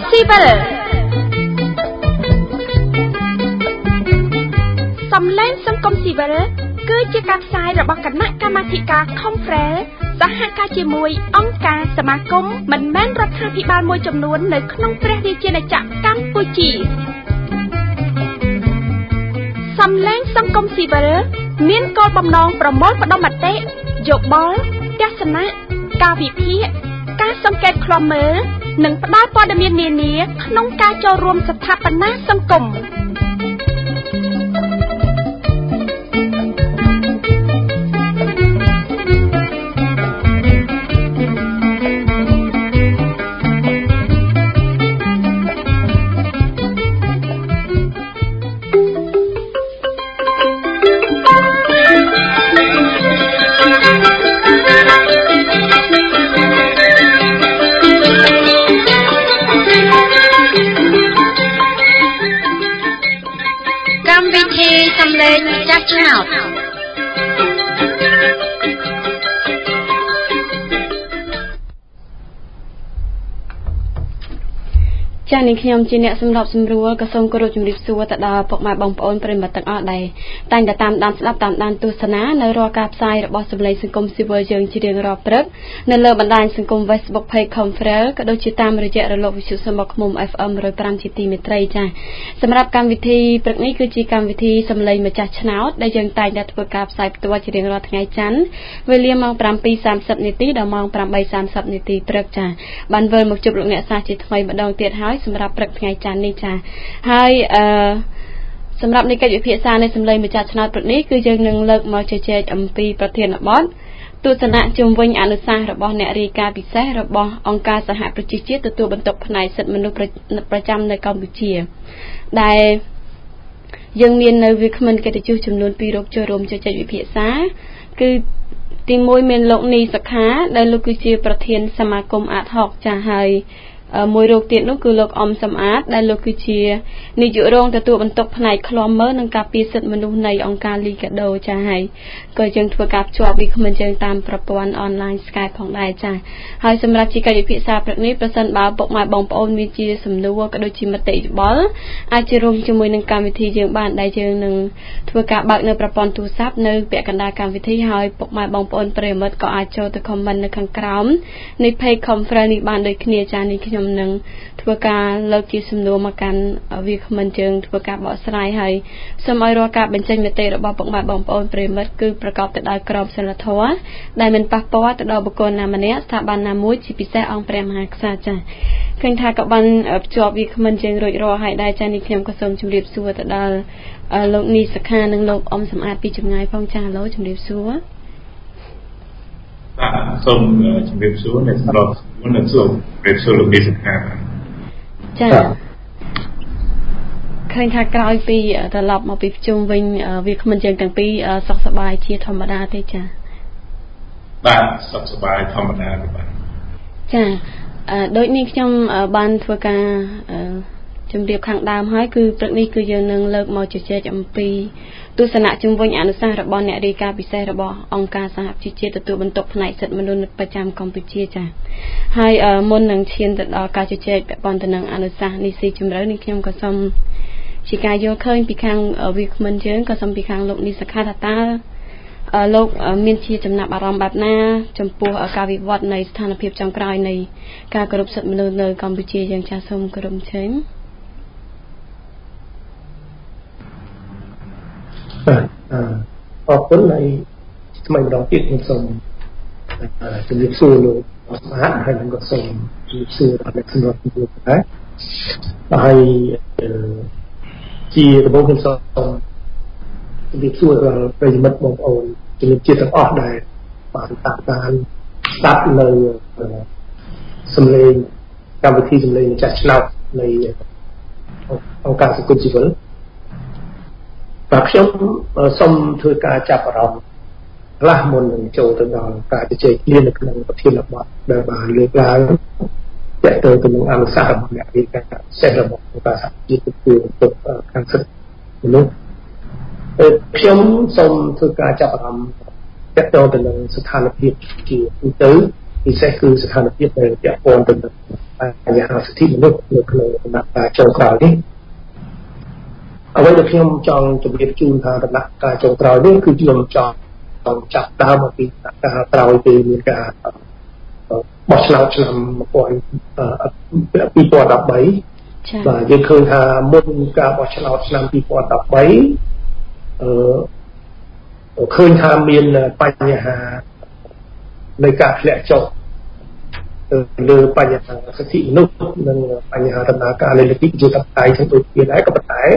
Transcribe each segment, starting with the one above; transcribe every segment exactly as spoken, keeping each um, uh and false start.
ស៊ីវិលសំឡេងសង្គមស៊ីវិលគឺជាការផ្សាយរបស់គណៈកម្មាធិការ Conference សហការជាមួយអង្គការសមាគមមិនមែនរដ្ឋាភិបាលមួយចំនួននៅក្នុងព្រះរាជាណាចក្រកម្ពុជាសំឡេងសង្គមស៊ីវិលមានគោលបំណងប្រមូលផ្ដុំមតិយោបល់ទស្សនៈការវិភាគការសង្កេតឃ្លាំមើលនិងផ្ដល់ព័ត៌មាននានាក្នុងការចូលរួមស្ថាបនាសង្គមសំឡេងម្ចាស់ឆ្នោតចា៎នេះខ្ញុំជាអ្នកសម្របសម្រួលក៏សូមគោរពជំរាបសួរទៅដល់ពុកម៉ែបងប្អូនប្រិយមិត្តទាំងអស់ដែរតែងតែតាមដានស្ដាប់តាមដានទស្សនានៅរាល់ការផ្សាយរបស់សម្លេងសង្គមស៊ីវិលយើងជារៀងរាល់ព្រឹកនៅលើបណ្ដាញសង្គម Facebook Page Conference ក៏ដូចជាតាមរយៈរលកវិទ្យុសំឡេងឃុំ เอฟ เอ็ม หนึ่งศูนย์ห้า ជាទីមេត្រីចា៎សម្រាប់កម្មវិធីព្រឹកនេះគឺជាកម្មវិធីសម្លេងម្ចាស់ឆ្នោតដែលយើងតែងតែធ្វើការផ្សាយផ្ទាល់ជារៀងរាល់ថ្ងៃច័ន្ទវេលាម៉ោង ប្រាំពីរសាមសិប នាទីដល់ម៉ោង ប្រាំបីសាមសិប នាទីព្រឹកចា៎បានវិលមកជួបលោកអ្នកសាស្ត្រជាថ្មីម្ដងទៀតហើយសម្រាប់ព្រឹកថ្ងៃច័ន្ទនេះចាហើយអឺសម្រាប់នៃកិច្ចវិភាសានៃសម្លេងម្ចាស់ឆ្នោតព្រឹកនេះគឺយើងនឹងលើកមកជជែកអំពីប្រធានបទទស្សនៈជុំវិញអនុសាសន៍របស់អ្នករាយការណ៍ពិសេសរបស់អង្គការសហប្រជាជាតិទទួលបន្ទុកផ្នែកសិទ្ធិមនុស្សប្រចាំនៅកម្ពុជាដែលយើងមាននៅវាគ្មិនកិត្តិយសចំនួនពីររូបចូលរួមជជែកវិភាសាគឺទីមួយមានលោកនីសខាដែលលោកគឺជាប្រធានសមាគមអាតហុកចាស់ហើយមួយរូបទៀតនោះគឺលោកអំសំអាតដែលលោកគឺជានាយករងទទួលបន្ទុកផ្នែកឃ្លាំមើលនិងការពារសិទ្ធិមនុស្សនៃអង្គការលីកាដូចាហើយក៏យើងធ្វើការភ្ជាប់វាគ្មិនយើងតាមប្រព័ន្ធអនឡាញ Skype ផងដែរចាហើយសម្រាប់ជាកិច្ចវិភាសាព្រឹកនេះប្រសិនបើពុកម៉ែបងប្អូនមានជាសំណួរក៏ដូចជាមតិយោបល់អាចចូលរួមជាមួយនឹងកម្មវិធីយើងបានដែលយើងនឹងធ្វើការបើកនៅប្រព័ន្ធទូរស័ព្ទនៅពាក់កណ្ដាលកម្មវិធីហើយពុកម៉ែបងប្អូនប្រិយមិត្តក៏អាចចូលទៅ comment នៅខាងក្រោមនៃ page Conference នេះបានដូចគ្នាចានេះខ្ញុំនឹងធ្វើការលើកជាសំណួរមកកាន់វាគ្មិនយើងធ្វើការបកស្រាយហើយសូមឲ្យរាល់ការបញ្ចេញមតិរបស់ពុកម៉ែបងប្អូនប្រិយមិត្តគឺប្រកបទៅដោយក្រមសីលធម៌ដែលមិនប៉ះពាល់ទៅដល់បុគ្គលណាម្នាក់ស្ថាប័នណាមួយជាពិសេសអង្គព្រះមហាក្សត្រចាឃើញថាក៏បានភ្ជាប់វាគ្មិនយើងរួចរាល់ហើយដែរចានេះខ្ញុំក៏សូមជម្រាបសួរទៅដល់លោកនីសខានិងលោកអ៊ំសំអាតពីចម្ងាយផងចាឡូជម្រាបសួរបាទសូមជម្រាបសួរអ្នកស្ដាប់មុននឹងសូមជម្រាបសួរលោកនីសខាចាឃើញថាក្រោយពីត្រឡប់មកពីប្រជុំវិញវាគ្មិនយើងទាំងពីរសុខសប្បាយជាធម្មតាទេចាបាទសុខសប្បាយធម្មតាបាទចាដូចនេះខ្ញុំបានធ្វើការជំរាបខាងដើមហើយគឺព្រឹកនេះគឺយើងនឹងលើកមកជជែកអំពីទស្សនៈជំវិញអនុសាសន៍របស់អ្នករាយការណ៍ពិសេសរបស់អង្គការសហប្រជាជាតិទទួលបន្ទុកផ្នែកសិទ្ធិមនុស្សប្រចាំកម្ពុជាចា៎ហើយមុននឹងឈានទៅដល់ការជជែកពាក់ព័ន្ធទៅនឹងអនុសាសន៍នេះស៊ីជម្រៅនេះខ្ញុំក៏សូមជាការយល់ឃើញពីខាងវាគ្មិនយើងក៏សូមពីខាងលោកនីសខាថាតើលោកមានជាចំណាប់អារម្មណ៍បែបណាចំពោះការវិវត្តនៃស្ថានភាពចុងក្រោយនៃការគោរពសិទ្ធិមនុស្សនៅកម្ពុជាយើងចា៎សូមគោរពអញ្ជើញបាទអរគុណហើយថ្មីម្ដងទៀតខ្ញុំសូមជម្រាបសួរលោកអស្ចារ្យហើយខ្ញុំក៏សូមជម្រាបសួរដល់អ្នកសម្របសម្រួលដែរហើយជាដំបូងខ្ញុំសូមជម្រាបសួរដល់ប្រិយមិត្តបងប្អូនជំរាបជាតិទាំងអស់ដែលបានតាមដានស្ដាប់នៅសម្លេងកម្មវិធីសម្លេងម្ចាស់ឆ្នោតនៃអង្គការសង្គមស៊ីវិលបាទខ្ញុំសូមធ្វើការចាប់អារម្មណ៍ខ្លះមុននឹងចូលទៅដល់ការជជែកគ្នានៅក្នុងប្រធានបទដែលបានលើកឡើងទាក់ទងទៅនឹងអនុសាសន៍របស់អ្នករាយការណ៍ផ្សេងរបស់អង្គការសហជីវជាតិទទួលបន្ទុកខាងសិទ្ធិមនុស្សខ្ញុំសូមធ្វើការចាប់អារម្មណ៍ទាក់ទងទៅនឹងស្ថានភាពជាទូទៅពិសេសគឺស្ថានភាពដែលពាក់ព័ន្ធទៅនឹងបញ្ហាសិទ្ធិមនុស្សនៅក្នុងដំណាក់កាលចុងក្រោយនេះអ្វីដែលខ្ញុំចង់ជម្រាបជូនថាដំណាក់កាលចុងក្រោយនេះគឺខ្ញុំចង់ចាប់ដើមអំពីដំណាក់កាលក្រោយពេលមានការបោះឆ្នោតឆ្នាំពីរពាន់ដប់បីបាទយើងឃើញថាមុនការបោះឆ្នោតឆ្នាំពីរពាន់ដប់បីអឺឃើញថាមានបញ្ហានៃការធ្លាក់ចុះលើបញ្ហាសិទ្ធិមនុស្សនិងបញ្ហាដំណើរការលេខទីជាតបតៃទាំងដូចគ្នាដែរក៏ប៉ុន្តែ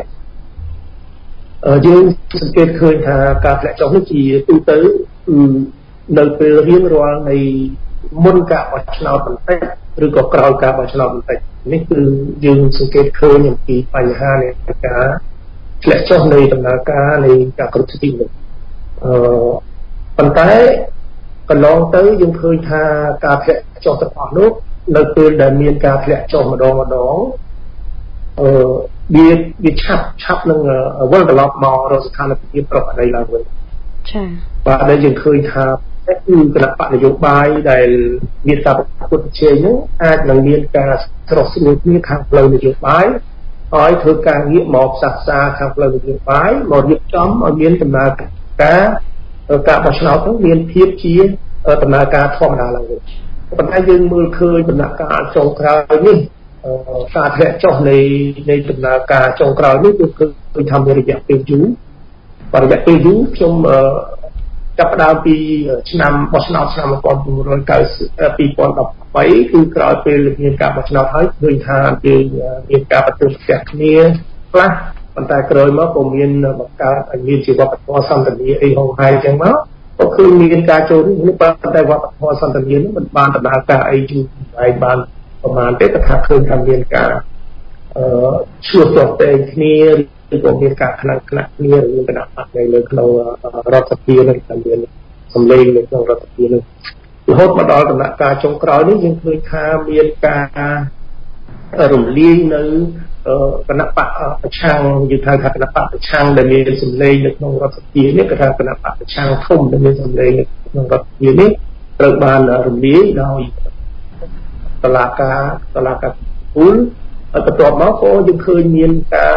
យើងសង្កេតឃើញថាការធ្លាក់ចុះនេះជាទូទៅនៅពេលរៀងរាល់នៃមុនការបោះឆ្នោតបន្តិចឬក៏ក្រោយការបោះឆ្នោតបន្តិចនេះគឺយើងសង្កេតឃើញអំពីបញ្ហានៃការធ្លាក់ចុះនៃដំណើរការនៃការគ្រប់សិទ្ធិមនុស្សអឺប៉ុន្តែកន្លងទៅយើងឃើញថាការធ្លាក់ចុះទាំងអស់នោះនៅពេលដែលមានការធ្លាក់ចុះម្ដងម្ដងអឺវាវាឆាប់ឆាប់នឹងវិលត្រឡប់មករកស្ថានភាពប្រកបដីឡើងវិញចា៎បាទដែលយើងឃើញថាគឺគណៈបកនយោបាយដែលមានការប្រកួតប្រជែងនោះអាចនឹងមានការស្រោះស្រួលគ្នាខាងផ្លូវនយោបាយហើយធ្វើការងារមកផ្សះផ្សាខាងផ្លូវនយោបាយមករៀបចំឲ្យមានដំណើរការការបោះឆ្នោតនោះមានភាពជាដំណើរការធម្មតាឡើងវិញប៉ុន្តែយើងមើលឃើញដំណាក់កាលចុងក្រោយនេះការធ្លាក់ចុះនៃនៃដំណើរការចុងក្រោយនេះគឺគឺថាមានរយៈពេលយូររយៈពេលយូរខ្ញុំចាប់ផ្ដើមពីឆ្នាំបោះឆ្នោតឆ្នាំពីរពាន់ដប់បីគឺក្រោយពេលមានការបោះឆ្នោតហើយឃើញថាយើងមានការប្រទះផ្ទះគ្នាខ្លះប៉ុន្តែក្រោយមកក៏មានបង្កើតឲ្យមានជាវប្បធម៌សន្តានាអីហោហាយចឹងមកក៏គឺមានការចូលរួមនេះប៉ុន្តែវប្បធម៌សន្តានានេះមិនបានដំណើរការអីយូរហើយបានប្រហែលទេតែថាឃើញថាមានការអឺឈួតទាស់តែគ្នាឬក៏មានការខ្លាំងខ្លាក់គ្នាឬមានគណៈបកនៅក្នុងរដ្ឋសភានឹងតែមានសម្លេងនៅក្នុងរដ្ឋសភានឹងរហូតមកដល់ដំណាក់កាលចុងក្រោយនេះយើងឃើញថាមានការរំលាយនៅគណៈបកប្រឆាំងយល់ថាគណៈបកប្រឆាំងដែលមានសម្លេងនៅក្នុងរដ្ឋសភានេះគឺថាគណៈបកប្រឆាំងធំដែលមានសម្លេងនៅក្នុងរដ្ឋសភានេះត្រូវបានរំលាយដោយតុលាការតុលាការពូលហើយបន្ទាប់មកក៏យើងឃើញមានការ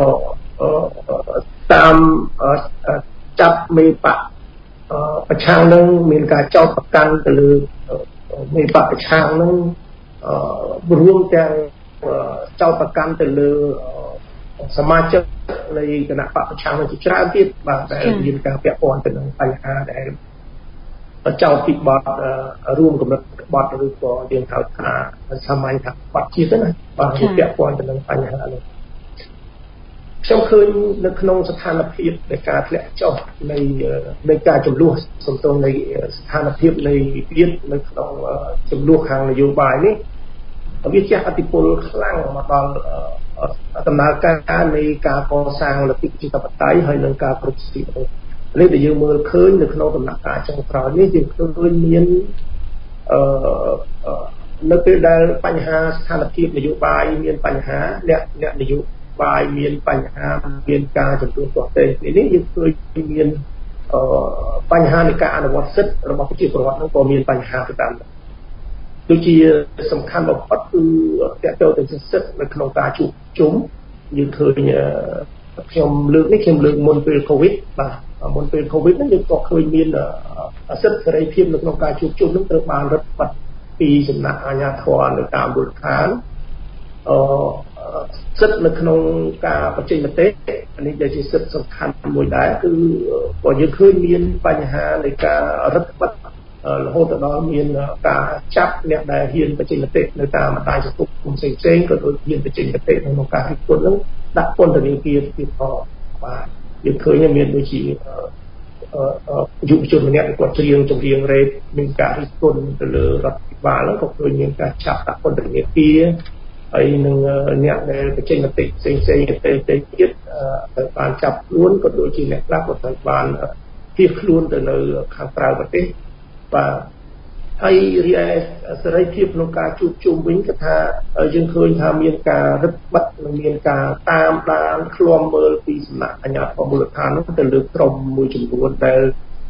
តាមចាប់មេបកប្រឆាំងនឹងមានការចោទប្រកាន់ទៅលើមេបកប្រឆាំងនឹងរួមទាំងចោទប្រកាន់ទៅលើសមាជិកនៃគណៈបកប្រឆាំងនឹងជាច្រើនទៀតបាទដែលមានការពាក់ព័ន្ធទៅនឹងបញ្ហាដែលចោទពីបទរួមគំនិតបទឬក៏យើងហៅថាសាមញ្ញថាបទជាតិណាបាទពាក់ព័ន្ធទៅនឹងបញ្ហានេះខ្ញុំឃើញនៅក្នុងស្ថានភាពនៃការធ្លាក់ចុះនៃនៃការចំនួនសំទោសនៃស្ថានភាពនៃវិទ្យានៅក្នុងចំនួនខាងនយោបាយនេះវាជះឥទ្ធិពលខ្លាំងមកដល់ដំណើរការនៃការកសាងលទ្ធិប្រជាធិបតេយ្យហើយនិងការគ្រប់សិទ្ធិមនុស្សនេះដែលយើងមើលឃើញនៅក្នុងដំណាក់កាលចុងក្រោយនេះយើងឃើញមានអឺនៅពេលដែលបញ្ហាស្ថានភាពនយោបាយមានបញ្ហាអ្នកអ្នកនយោបាយមានបញ្ហាមានការចំនួនទាស់ទែងនេះយើងឃើញមានអឺបញ្ហានៃការអនុវត្តសិទ្ធិរបស់ប្រជាពលរដ្ឋហ្នឹងក៏មានបញ្ហាទៅតាមដូចជាសំខាន់បំផុតគឺតកតទៅនឹងសិទ្ធិនៅក្នុងការជួបជុំយើងឃើញខ្ញុំលើកនេះខ្ញុំលើកមុនពេល COVID បាទមុនពេល COVID ហ្នឹងយើងក៏ឃើញមានសិទ្ធិសេរីភាពនៅក្នុងការជួបជុំហ្នឹងត្រូវបានរឹតបន្តឹងពីសំណាក់អាជ្ញាធរនៅតាមមូលដ្ឋានអឺសិទ្ធិនៅក្នុងការបញ្ចេញមតិនេះដែលជាសិទ្ធិសំខាន់មួយដែរគឺក៏យើងឃើញមានបញ្ហានៃការរឹតបន្តឹងរហូតដល់មានការចាប់អ្នកដែលហ៊ានបញ្ចេញមតិនៅតាមបណ្ដាញសង្គមផ្សេងៗក៏ដូចហ៊ានបញ្ចេញមតិក្នុងការរិះគន់នឹងដាក់ពន្ធនាគារទៀតផងបាទយើងឃើញមានដូចជាយុវជនម្នាក់គាត់ច្រៀងចម្រៀងរ៉េបមានការរិះគន់ទៅលើរដ្ឋាភិបាលហ្នឹងក៏ឃើញមានការចាប់ដាក់ពន្ធនាគារហើយនឹងអ្នកដែលបញ្ចេញមតិផ្សេងៗទៅទៅទៀតត្រូវបានចាប់ខ្លួនក៏ដូចជាអ្នកខ្លះក៏ត្រូវបានភៀសខ្លួនទៅនៅខាងក្រៅប្រទេសបាទហើយរីឯសេរីភាពក្នុងការជួបជុំវិញគឺថាយើងឃើញថាមានការរឹតបន្តឹងនិងមានការតាមដានឃ្លាំមើលពីសំណាក់អាជ្ញាធរមូលដ្ឋាននោះទៅលើក្រុមមួយចំនួនដែល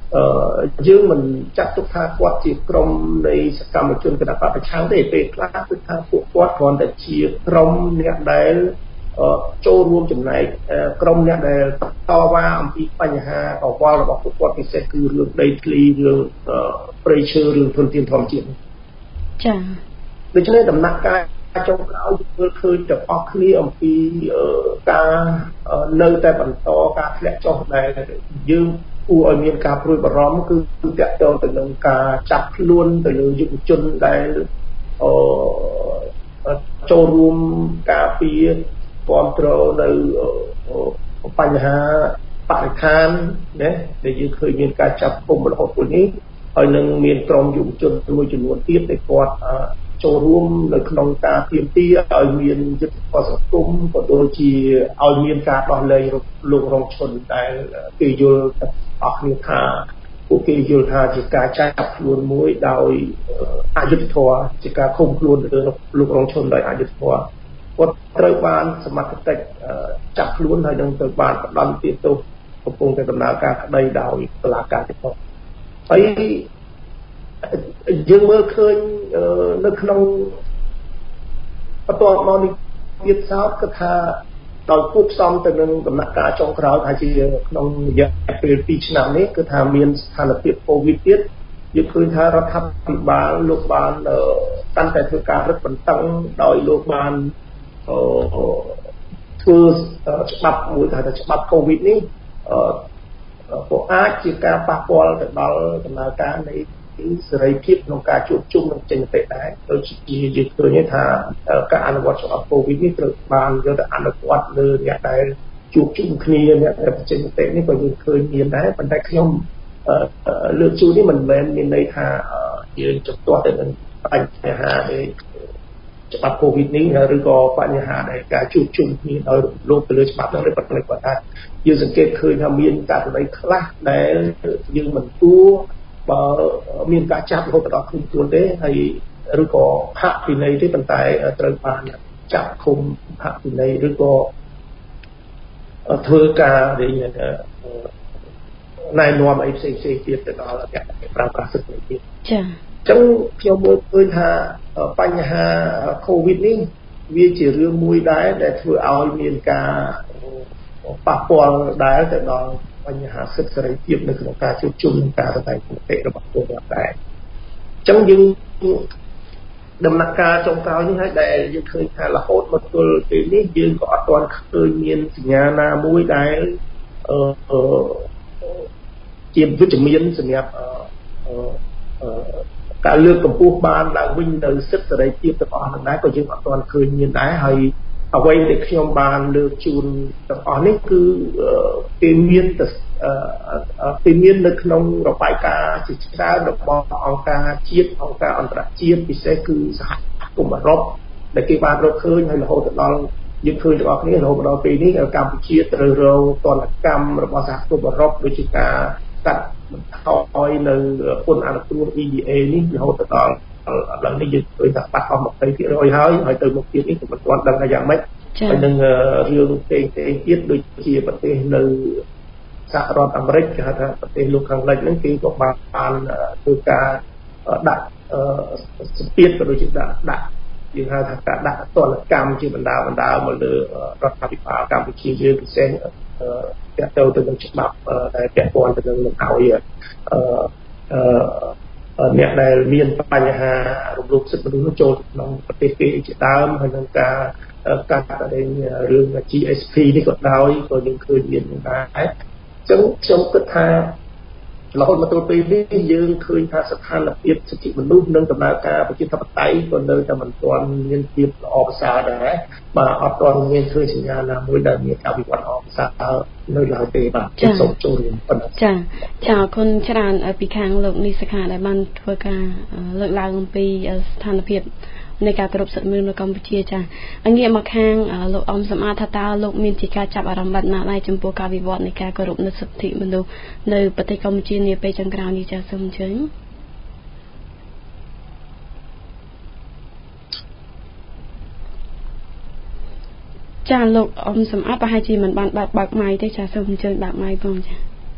អឺយើងមិនចាត់ទុកថាគាត់ជាក្រុមនៃសកម្មជនគណបកប្រឆាំងទេពេលខ្លះគឺថាពួកគាត់គ្រាន់តែជាក្រុមអ្នកដែលចូលរួមចំណែកក្រុមអ្នកដែលតវ៉ាអំពីបញ្ហាកង្វល់របស់ពួកគាត់ពិសេសគឺរឿងដីធ្លីរឿងព្រៃឈើរឿងធនធានធម្មជាតិចា៎ដូច្នេះដំណាក់កាលចុងក្រោយមើលឃើញទាំងអស់គ្នាអំពីការនៅតែបន្តការធ្លាក់ចុះដែលយើងគួរឲ្យមានការព្រួយបារម្ភគឺទាក់ទងទៅនឹងការចាប់ខ្លួនទៅលើយុវជនដែលចូលរួមការពារគ្រប់គ្រងនៅបញ្ហាបរិស្ថានណាដែលយើងឃើញមានការចាប់គុំរហូតពេលនេះហើយនឹងមានក្រុមយុវជនមួយចំនួនទៀតដែលគាត់ចូលរួមនៅក្នុងការទាមទារឲ្យមានយុត្តិធម៌សង្គមក៏ដូចជាឲ្យមានការដោះលែងលោករងឈុនដែលគេយល់អស់គ្នាថាពួកគេយល់ថាជាការចាប់ខ្លួនមួយដោយអយុត្តិធម៌ជាការឃុំខ្លួនទៅលើលោករងឈុនដោយអយុត្តិធម៌គាត់ត្រូវបានសមត្ថកិច្ចចាប់ខ្លួនហើយនឹងត្រូវបានផ្ដន្ទាទោសកំពុងតែដំណើរការក្តីដោយតុលាការទៀតផងហើយយើងមើលឃើញនៅក្នុងបន្ទាប់មកនេះទៀតសោតគឺថាដោយគួបផ្សំទៅនឹងដំណាក់កាលចុងក្រោយថាជាក្នុងរយៈពេលពីរឆ្នាំនេះគឺថាមានស្ថានភាពកូវីដទៀតយើងឃើញថារដ្ឋាភិបាលលោកបានកាន់តែធ្វើការរឹតបន្តឹងដោយលោកបានធ្វើច្បាប់មួយថាច្បាប់កូវីដនេះក៏អាចជាការប៉ះពាល់ទៅដល់ដំណើរការនៃសេរីភាពក្នុងការជួបជុំនិងចេញមតិដែរដូចជាយើងឃើញថាការអនុវត្តច្បាប់កូវីដនេះត្រូវបានយកទៅអនុវត្តលើអ្នកដែលជួបជុំគ្នាអ្នកដែលចេញមតិនេះក៏យើងឃើញមានដែរប៉ុន្តែខ្ញុំលើកជូននេះមិនមែនមានន័យថាយើងជំទាស់ទៅនឹងបញ្ហានៃច្បាប់កូវីដនេះឬក៏បញ្ហានៃការជួបជុំគ្នាដោយរំលោភទៅលើច្បាប់នោះទេប៉ុន្តែគាត់ថាយើងសង្កេតឃើញថាមានករណីខ្លះដែលយើងមិនគួរបើមានការចាប់រហូតដល់ឃុំខ្លួនទេហើយឬក៏ផាកពិន័យទេប៉ុន្តែត្រូវបានចាប់ឃុំផាកពិន័យឬក៏ធ្វើការដែលណែនាំអីផ្សេងផ្សេងទៀតទៅដល់អ្នកប្រើប្រាស់សិទ្ធិទៀតចា៎អញ្ចឹងខ្ញុំមើលឃើញថាបញ្ហាកូវីដនេះវាជារឿងមួយដែរដែលធ្វើឲ្យមានការប៉ះពាល់ដែរទៅដល់បញ្ហាសិទ្ធិសេរីភាពនៅក្នុងការជួបជុំនិងការសម្ដែងមតិរបស់ពលរដ្ឋដែរអញ្ចឹងយើងដំណាក់កាលចុងក្រោយនេះហើយដែលយើងឃើញថារហូតមកទល់ពេលនេះយើងក៏អត់ទាន់ឃើញមានសញ្ញាណាមួយដែលអឺជាវិជ្ជមានសម្រាប់ការលើកកម្ពស់បានឡើងវិញនៅសិទ្ធិសេរីភាពទាំងអស់ហ្នឹងដែរក៏យើងអត់ទាន់ឃើញមានដែរហើយអ្វីដែលខ្ញុំបានលើកជូនទាំងអស់នេះគឺគេមានគេមាននៅក្នុងរបាយការណ៍ជាច្រើនរបស់អង្គការជាតិអង្គការអន្តរជាតិពិសេសគឺសហគមន៍អឺរ៉ុបដែលគេបានរកឃើញហើយរហូតដល់យើងឃើញទាំងអស់គ្នារហូតដល់ពេលនេះកម្ពុជាត្រូវរងទណ្ឌកម្មរបស់សហគមន៍អឺរ៉ុបដូចជាការកាត់បន្ថយនៅពន្ធអនុគ្រោះ E D A នេះរហូតដល់ឥឡូវនេះយើងឃើញថាបាត់អស់ ยี่สิบเปอร์เซ็นต์ ហើយហើយទៅមុខទៀតនេះក៏មិនទាន់ដឹងថាយ៉ាងម៉េចហើយនឹងរឿងផ្សេងៗទៀតដូចជាប្រទេសនៅសហរដ្ឋអាមេរិកគេហៅថាប្រទេសលោកខាងលិចហ្នឹងគេក៏បានធ្វើការដាក់សម្ពាធក៏ដូចជាដាក់ដាក់យើងហៅថាការដាក់ទណ្ឌកម្មជាបណ្ដាបណ្ដាមកលើរដ្ឋាភិបាលកម្ពុជាយើងពិសេសទាក់ទងទៅនឹងច្បាប់ដែលពាក់ព័ន្ធទៅនឹងមិនឲ្យអ្នកដែលមានបញ្ហារំលោភសិទ្ធិមនុស្សចូលក្នុងប្រទេសគេជាដើមហើយនឹងការកាត់តែរឿង G S P នេះក៏ដោយក៏យើងឃើញមានដែរអញ្ចឹងខ្ញុំគិតថារហូតមកទល់ពេលនេះយើងឃើញថាស្ថានភាពសិទ្ធិមនុស្សនិងដំណើរការប្រជាធិបតេយ្យក៏នៅតែមិនទាន់មានភាពល្អប្រសើរដែរបាទអត់ទាន់មានឃើញសញ្ញាណាមួយដែលមានការវិវត្តល្អប្រសើរនៅឡើយទេបាទសូមចូលរួមប៉ុណ្ណឹងចា៎ចា៎អរគុណច្រើនពីខាងលោកនីសខាដែលបានធ្វើការលើកឡើងអំពីស្ថានភាពនៃការគោរពសិទ្ធិមនុស្សនៅកម្ពុជាចា៎ងាកមកខាងលោកអមសំអាតថាតើលោកមានជាការចាប់អារម្មណ៍បែបណាដែរចំពោះការវិវត្តនៃការគោរពនៅសិទ្ធិមនុស្សនៅប្រទេសកម្ពុជានាពេលចុងក្រោយនេះចា៎សូមអញ្ជើញចាលោកអមសំអាតប្រហែលជាមិនបានបើកបើកម៉ៃទេចាសូមអញ្ជើញបើកម៉ៃផងចា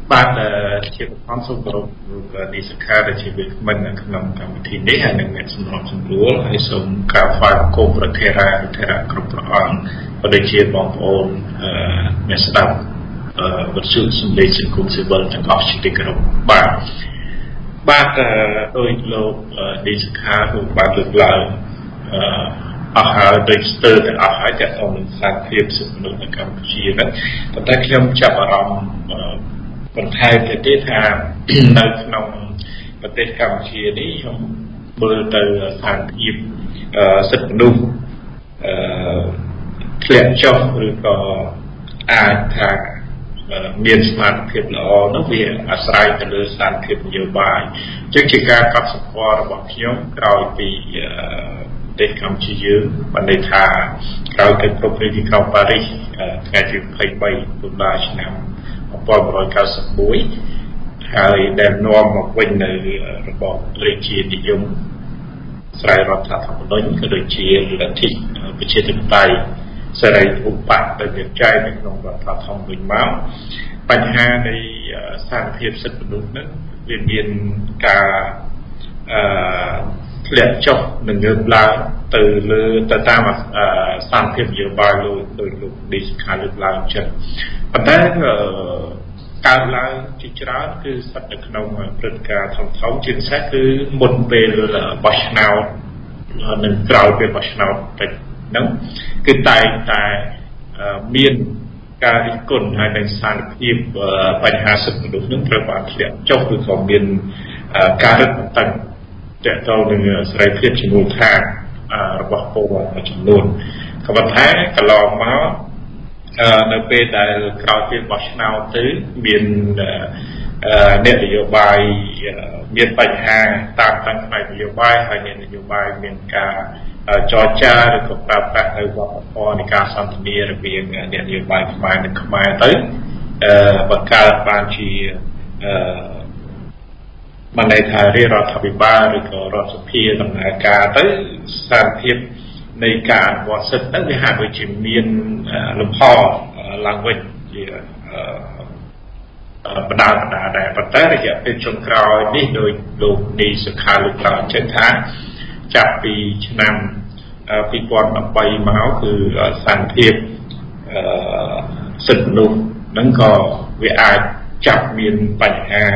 បាទជាផងសូមគោរពនីសខាដែលជាវិក្កាមក្នុងកម្មវិធីនេះហើយនឹងអ្នកសម្របសម្រួលហើយសូមក្រាបថ្វាយបង្គំព្រះថេរានុថេរៈគ្រប់ព្រះអង្គក៏ដូចជាបងប្អូនអ្នកស្ដាប់វិទ្យុសម្លេងសង្គមស៊ីវិលទាំងអស់ជាទីគោរពបាទបាទដោយលោកនីសខាគឺបានលើកឡើងអស់ហើយដូចស្ទើរទាំងអស់ហើយតែអមនឹងសារភាពសិទ្ធិមនុស្សនៅកម្ពុជាហ្នឹងប៉ុន្តែខ្ញុំចាប់អារម្មណ៍បន្ថែមទៅទៀតថានៅក្នុងប្រទេសកម្ពុជានេះខ្ញុំមើលទៅស្ថានភាពសិទ្ធិមនុស្សអឺធ្លាក់ចុះឬក៏អាចថាមានស្មារតីភាពល្អនោះវាអាស្រ័យទៅលើស្ថានភាពនយោបាយអញ្ចឹងជាការកត់សម្គាល់របស់ខ្ញុំក្រោយពីប្រទេសកម្ពុជាយើងបានន័យថាក្រោយពីប្រពៃណីកោប៉ារីសថ្ងៃទីยี่สิบสามតុលាឆ្នាំnineteen ninety-oneហើយដែលនាំមកវិញនៅរបបរាជានិយមស្រ័យរដ្ឋធម្មនុញ្ញក៏ដូចជាលទ្ធិប្រជាធិបតេយ្យសេរីឧបបដែលវាចែងនៅក្នុងរដ្ឋធម្មនុញ្ញមកបញ្ហានៃស្ថានភាពសិទ្ធិមនុស្សហ្នឹងវាមានការអឺធ្លាក់ចុះនិងងើបឡើងទៅលើទៅតាមស្ថានភាពនយោបាយលោកដោយលោកឌីសខាលើកឡើងចឹងប៉ុន្តែកើតឡើងជាច្រើនគឺស្ថិតនៅក្នុងព្រឹត្តិការណ៍ធំធំជាពិសេសគឺមុនពេលបោះឆ្នោតនិងក្រោយពេលបោះឆ្នោតតែហ្នឹងគឺតែតែមានការរិះគន់ហើយនឹងស្ថានភាពបញ្ហាសិទ្ធិមនុស្សនឹងត្រូវបានធ្លាក់ចុះឬក៏មានការរឹតបន្តឹងទាក់ទងនឹងសេរីភាពជាមូលដ្ឋានរបស់ពលរដ្ឋចំនួនក៏ប៉ុន្តែកន្លងមកនៅពេលដែលក្រោយពីបោះឆ្នោតទៅមានអ្នកនយោបាយមានបញ្ហាតាមតាមផ្នែកនយោបាយហើយអ្នកនយោបាយមានការចរចាឬក៏ប្រើប្រាស់នៅវប្បធម៌នៃការសន្ទនារវាងអ្នកនយោបាយខ្មែរនិងខ្មែរទៅបង្កើតបានជាបានន័យថារាជរដ្ឋាភិបាលឬក៏រដ្ឋសភាដំណើរការទៅស្ថានភាពនៃការអនុវត្តសិទ្ធិហ្នឹងវាហាក់ដូចជាមានលំហឡើងវិញជាបដាបដាដែរប៉ុន្តែរយៈពេលចុងក្រោយនេះដោយលោកនីសុខាលើកឡើងចឹងថាចាប់ពីឆ្នាំtwo thousand eighteenមកគឺស្ថានភាពសិទ្ធិមនុស្សហ្នឹងក៏វាអាចចាប់មានបញ្ហា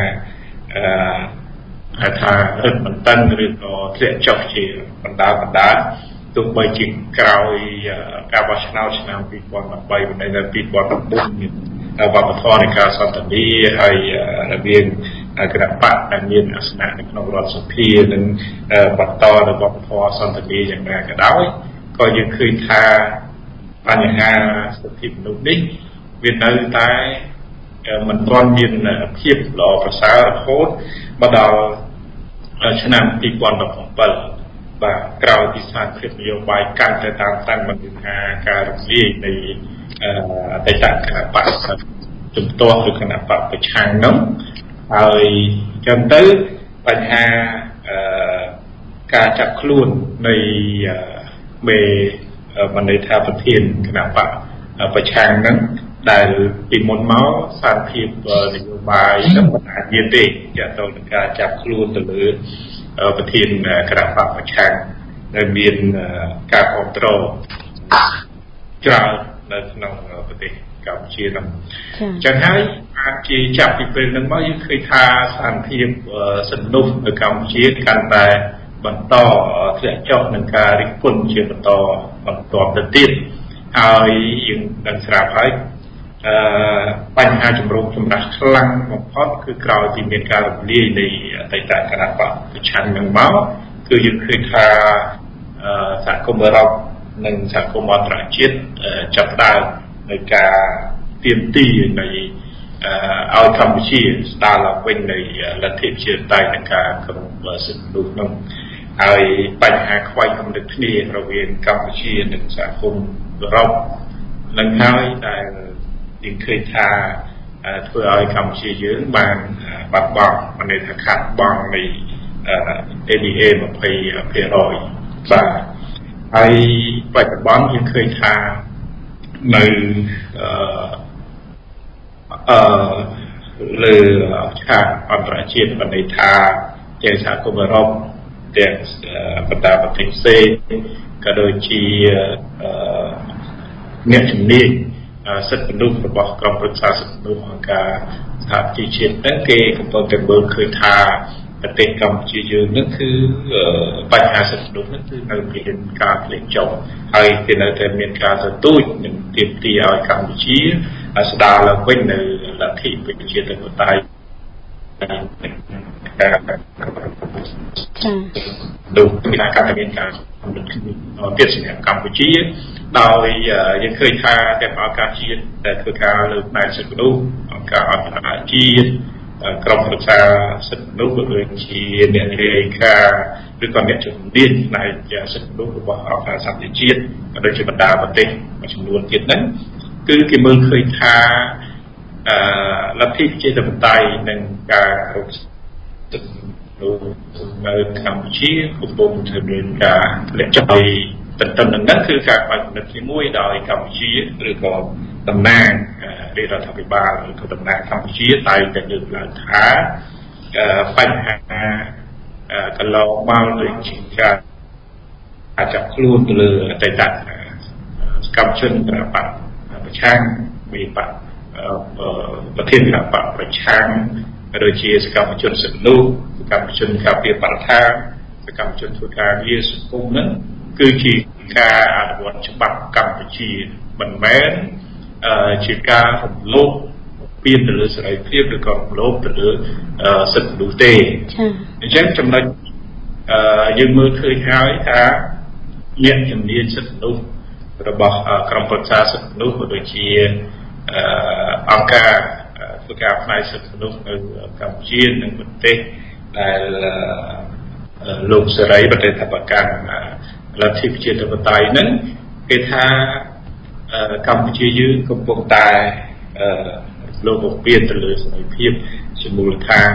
ហៅថារឹតបន្តឹងឬក៏ធ្លាក់ចុះជាបណ្ដាបណ្ដាទោះបីជាក្រោយការបោះឆ្នោតឆ្នាំtwo thousand eightនៅនៅtwo thousand nineមានវប្បធម៌នៃការសន្ទនាហើយរបៀងគណៈបកដែលមានអាសនៈនៅក្នុងរដ្ឋសភានិងបន្តនៅវប្បធម៌សន្ទនាយ៉ាងណាក៏ដោយក៏យើងឃើញថាបញ្ហាសិទ្ធិមនុស្សនេះវានៅតែមិនទាន់មានភាពល្អប្រសើររហូតមកដល់ឆ្នាំtwo thousand seventeenបាទក្រោយពីស្ថានភាពនយោបាយកាន់តែតាមតាំងបញ្ហាការរំលាយនៃអតីតគណៈបកជំទាស់ឬគណៈបកប្រឆាំងនោះហើយចឹងទៅបញ្ហាការចាប់ខ្លួននៃមេបណ្ឌិតថាប្រធានគណៈបកប្រឆាំងហ្នឹងដែលពីមុនមកស្ថានភាពនយោបាយនឹងមិនអាចមានទេទាក់ទងនឹងការចាប់ខ្លួនទៅលើប្រធានគណៈបកប្រឆាំងដែលមានការគ្រប់គ្រងច្រើននៅក្នុងប្រទេសកម្ពុជាហ្នឹងចឹងហើយអាចជាចាប់ពីពេលហ្នឹងមកយើងឃើញថាស្ថានភាពសិទ្ធិមនុស្សនៅកម្ពុជាកាន់តែបន្តធ្លាក់ចុះនឹងការរិះគន់ជាបន្តបន្តទៅទៀតហើយយើងដឹងស្រាប់ហើយអឺបញ្ហាជំរងចម្រាស់ខ្លាំងបំផុតគឺក្រោយពីមានការរំលាយនៃអតីតគណៈបកប្រឆាំងនឹងមកគឺយើងឃើញថាសហគមន៍អឺរ៉ុបនិងសហគមន៍អន្តរជាតិចាប់ផ្ដើមនៃការទាមទារនៃឲ្យកម្ពុជាស្ដារឡើងវិញនៃលទ្ធិប្រជាធិបតេយ្យនិងការគោរពសិទ្ធិមនុស្សនោះហើយបញ្ហាខ្វែងគំនិតគ្នារវាងកម្ពុជានិងសហគមន៍អឺរ៉ុបនឹងហើយដែលយើងឃើញថាធ្វើឲ្យកម្ពុជាយើងបានបាត់បង់ន័យថាខាត់បង់នៃ A D A twenty percent បាទហើយបច្ចុប្បន្នយើងឃើញថានៅអឺលើឆាកអន្តរជាតិបណ្ឌិថាទាំងសហគមន៍អឺរ៉ុបទាំងបណ្ដាប្រទេសផ្សេងក៏ដូចជាអ្នកជំនាញសិទ្ធិមនុស្សរបស់ក្រុមប្រឹក្សាសិទ្ធិមនុស្សអង្គការសហប្រជាជាតិហ្នឹងគេកំពុងតែមើលឃើញថាប្រទេសកម្ពុជាយើងហ្នឹងគឺបញ្ហាសិទ្ធិមនុស្សហ្នឹងគឺនៅមានការធ្លាក់ចុះហើយគេនៅតែមានការទទូចនឹងទាមទារឲ្យកម្ពុជាស្ដារឡើងវិញនៅលទ្ធិប្រជាធិបតេយ្យដូចពីការកាត់មានការទៀតសម្រាប់កម្ពុជាដោយយើងឃើញថាតែអង្គការជាតិដែលធ្វើការលើផ្នែកសិទ្ធិមនុស្សអង្គការអន្តរជាតិក្រុមប្រឹក្សាសិទ្ធិមនុស្សដូចជាអ្នករាយការណ៍ឬក៏អ្នកជំនាញផ្នែកសិទ្ធិមនុស្សរបស់អង្គការសហប្រជាជាតិក៏ដូចជាបណ្ដាប្រទេសមួយចំនួនទៀតហ្នឹងគឺគេមើលឃើញថាអឺលទ្ធិប្រជាធិបតេយ្យនិងការគោរពសិទ្ធិមនុស្សនៅកម្ពុជាកំពុងធ្វើមានការធ្លាក់ចុះហើយទន្ទឹមនឹងហ្នឹងគឺការបាញ់ពិនិត្យទីមួយដោយកម្ពុជាឬក៏តំណាងរាជរដ្ឋាភិបាលឬក៏តំណាងកម្ពុជាតែតែលើកឡើងថាបញ្ហាកន្លងមកដូចជាការចាប់ខ្លួនទៅលើអតីតសកម្មជនគណបកប្រឆាំងមានបកប្រធានគណបកប្រឆាំងដូចជាសកម្មជនសិទ្ធិមនុស្សសកម្មជនការពារបរិស្ថានសកម្មជនធ្វើការងារសង្គមហ្នឹងគឺជាការអនុវត្តច្បាប់កម្ពុជាមិនមែនជាការរំលោភពៀនទៅលើសេរីភាពឬក៏រំលោភទៅលើសិទ្ធិមនុស្សទេអញ្ចឹងចំណុចយើងមើលឃើញហើយថាអ្នកជំនាញសិទ្ធិមនុស្សរបស់ក្រុមប្រឹក្សាសិទ្ធិមនុស្សក៏ដូចជាអង្គការធ្វើការផ្នែកសិទ្ធិមនុស្សនៅកម្ពុជានិងប្រទេសដែលលោកសេរីប្រទេសប្រកាន់លទ្ធិប្រជាធិបតេយ្យហ្នឹងគេថាកម្ពុជាយើងកំពុងតែលោកបំពេញទៅលើសេរីភាពជាមូលដ្ឋាន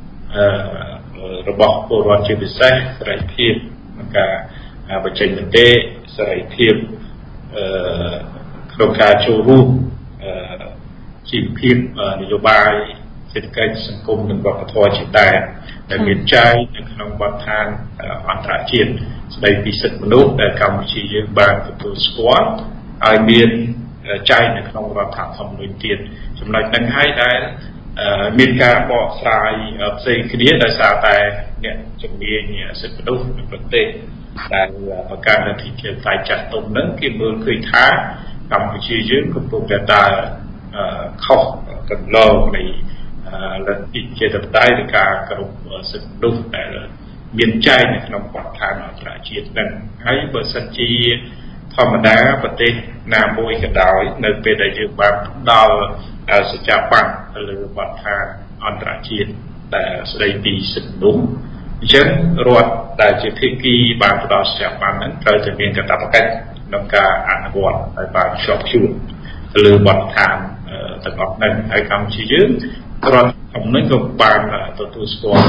របស់ពលរដ្ឋជាពិសេសសេរីភាពក្នុងការបញ្ចេញមតិសេរីភាពក្នុងការចូលរួមជីវភាពនយោបាយសេដ្ឋកិច្ចសង្គមនិងវប្បធម៌ជាតែដែលមានចែងនៅក្នុងបទដ្ឋានអន្តរជាតិស្តីពីសិទ្ធិមនុស្សដែលកម្ពុជាយើងបានទទួលស្គាល់ហើយមានចែងនៅក្នុងរដ្ឋធម្មនុញ្ញទៀតចំណុចហ្នឹងហើយដែលមានការបកស្រាយផ្សេងគ្នាដោយសារតែអ្នកជំនាញសិទ្ធិមនុស្សនៅប្រទេសដែលប្រកាន់លទ្ធិប្រជាធិបតេយ្យចាស់ទុំហ្នឹងគេមើលឃើញថាកម្ពុជាយើងកំពុងតែដើរខុសកន្លងនៃលទ្ធិប្រជាធិបតេយ្យឬការគោរពសិទ្ធិមនុស្សដែលមានចែងនៅក្នុងបទដ្ឋានអន្តរជាតិហ្នឹងហើយបើសិនជាធម្មតាប្រទេសណាមួយក៏ដោយនៅពេលដែលយើងបានផ្ដល់សច្ចាប័នទៅលើបទដ្ឋានអន្តរជាតិដែលស្ដីពីសិទ្ធិមនុស្សអញ្ចឹងរដ្ឋដែលជាភាគីបានផ្ដល់សច្ចាប័នហ្នឹងត្រូវតែមានកាតព្វកិច្ចក្នុងការអនុវត្តឲ្យបានខ្ជាប់ខ្ជួនទៅលើបទដ្ឋានទាំងអស់ហ្នឹងហើយកម្ពុជាយើងរដ្ឋធម្មនុញ្ញក៏បានទទួលស្គាល់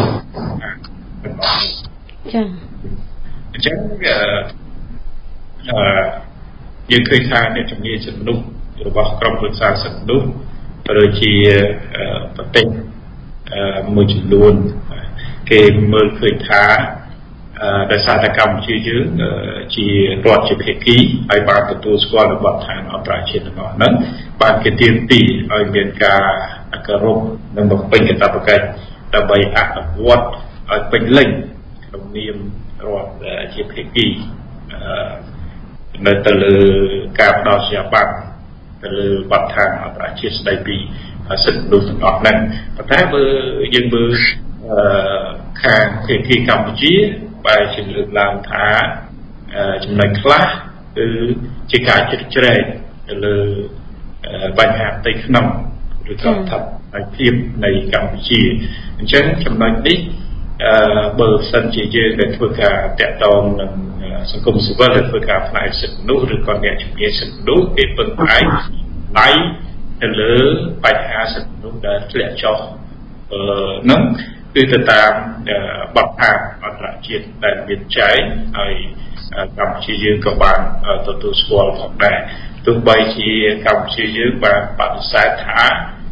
ចា៎អញ្ចឹងអឺយើងឃើញថាអ្នកជំនាញសិទ្ធិមនុស្សរបស់ក្រុមប្រឹក្សាសិទ្ធិមនុស្សដូចជាប្រទេសមួយចំនួនគេមើលឃើញថាដោយសារតែកម្ពុជាយើងជារដ្ឋជាភាគីហើយបានទទួលស្គាល់នៅបទដ្ឋានអន្តរជាតិទាំងអស់ហ្នឹងបានគេទាមទារឲ្យមានការគោរពនិងបំពេញកាតព្វកិច្ចដើម្បីអនុវត្តឲ្យពេញលេញក្នុងនាមរដ្ឋជាភាគីនៅទៅលើការផ្ដល់សច្ចាប័នទៅលើបទដ្ឋានអន្តរជាតិស្ដីពីសិទ្ធិមនុស្សទាំងអស់ហ្នឹងប៉ុន្តែបើយើងមើលខាងភាគីកម្ពុជាបែរជាលើកឡើងថាចំណុចខ្លះគឺជាការជ្រៀតជ្រែកទៅលើបញ្ហាផ្ទៃក្នុងឬក៏ស្ថានភាពនៃកម្ពុជាអញ្ចឹងចំណុចនេះបើសិនជាយើងដែលធ្វើការតាក់ទងនឹងសង្គមស៊ីវិលដែលធ្វើការផ្នែកសិទ្ធិមនុស្សឬក៏អ្នកជំនាញសិទ្ធិមនុស្សគេពឹងផ្អែកដៃទៅលើបញ្ហាសិទ្ធិមនុស្សដែលធ្លាក់ចុះហ្នឹងគឺទៅតាមបទដ្ឋានអន្តរជាតិដែលមានចែងហើយកម្ពុជាយើងក៏បានទទួលស្គាល់ផងដែរទោះបីជាកម្ពុជាយើងបានបដិសេធថាជ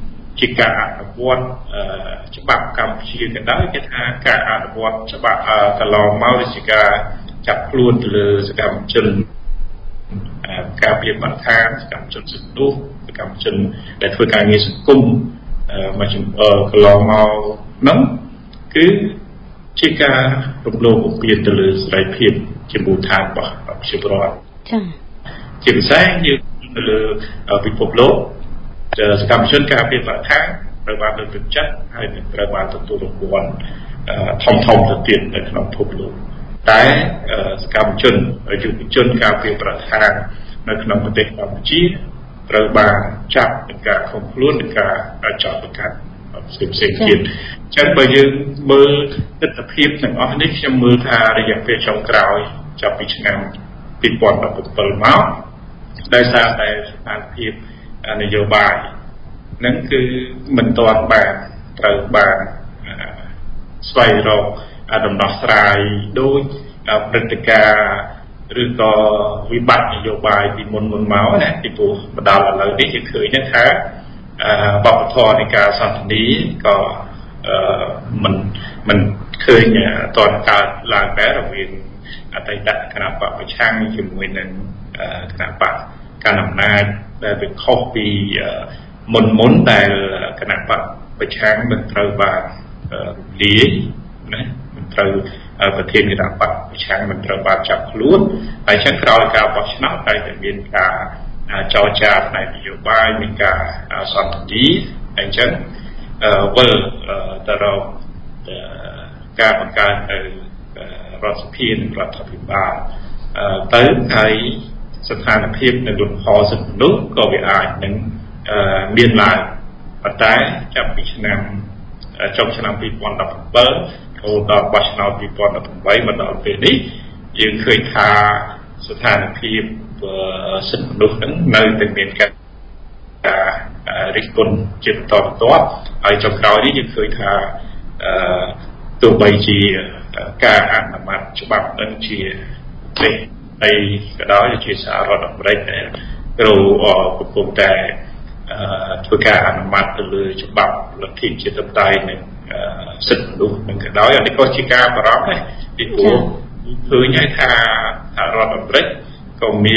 ជាការអនុវត្តច្បាប់កម្ពុជាក៏ដោយគេថាការអនុវត្តច្បាប់កន្លងមកជាការចាប់ខ្លួនទៅលើសកម្មជនការពារបរិស្ថានសកម្មជនសិទ្ធិមនុស្សសកម្មជនដែលធ្វើការងារសង្គមមកកន្លងមកហ្នឹងគឺជាការរំលោភបំពានទៅលើសេរីភាពជាមូលដ្ឋានរបស់ប្រជាពលរដ្ឋចា៎ជាពិសេសយើងទៅលើពិភពលោកសកម្មជនការពារបរិស្ថានត្រូវបានលើកទឹកចិត្តហើយនឹងត្រូវបានទទួលរង្វាន់ធំធំទៅទៀតនៅក្នុងពិភពលោកតែសកម្មជនយុវជនការពារបរិស្ថាននៅក្នុងប្រទេសកម្ពុជាត្រូវបានចាប់នឹងការឃុំខ្លួននឹងការចោទប្រកាន់ផ្សេងផ្សេងទៀតអញ្ចឹងបើយើងមើលទស្សនវិជ្ជាទាំងអស់នេះខ្ញុំមើលថារយៈពេលចុងក្រោយចាប់ពីឆ្នាំពីរពាន់ដប់ប្រាំbảyមកដោយសារតែស្ថានភាពនយោបាយហ្នឹងគឺមិនទាន់បានត្រូវបានស្វែងរកដំណោះស្រាយដោយព្រឹត្តិការណ៍ឬក៏វិបត្តិនយោបាយពីមុនមុនមកណាពីព្រោះបដាល់ឥឡូវនេះយើងឃើញថាបព្វធម៌នៃការសន្ទនាក៏មិនមិនឃើញតនកើតឡើងដែររវាងអតីតគណៈបកប្រឆាំងជាមួយនឹងគណៈបកកណ្ដាលអំណាចដែលវាខុសពីមុនមុនដែលគណៈបកប្រឆាំងមិនត្រូវបានលាយណាមិនត្រូវប្រធានគណៈបកប្រឆាំងមិនត្រូវបានចាប់ខ្លួនហើយចឹងក្រោយការបោះឆ្នោតតែមានការចរចាផ្នែកនយោបាយមានការសន្ទនាអញ្ចឹងវិលទៅរកការបង្កើតនៅរដ្ឋសភានិងរដ្ឋាភិបាលទៅហើយស្ថានភាពនៅលំហសិទ្ធិមនុស្សក៏វាអាចនឹងមានឡើងប៉ុន្តែចាប់ពីឆ្នាំចុងឆ្នាំពីរពាន់ដប់ប្រាំbảyរហូតដល់បោះឆ្នោតពីរពាន់ដប់ប្រាំបីមកដល់ពេលនេះយើងឃើញថាស្ថានភាពសិទ្ធិមនុស្សហ្នឹងនៅតែមានការរិះគន់ជាបន្តបន្ទាប់ហើយចុងក្រោយនេះយើងឃើញថាទោះបីជាការអនុម័តច្បាប់នឹងជាប្រទេសអីក៏ដោយជាសហរដ្ឋអាមេរិកដែលគ្រូកំពុងតែធ្វើការអនុម័តទៅលើច្បាប់លទ្ធិជាតិបតៃនិងសិទ្ធិមនុស្សនឹងក៏ដោយអានេះក៏ជាការបារម្ភដែរពីព្រោះឃើញហើយថាសហរដ្ឋអាមេរិកក៏មាន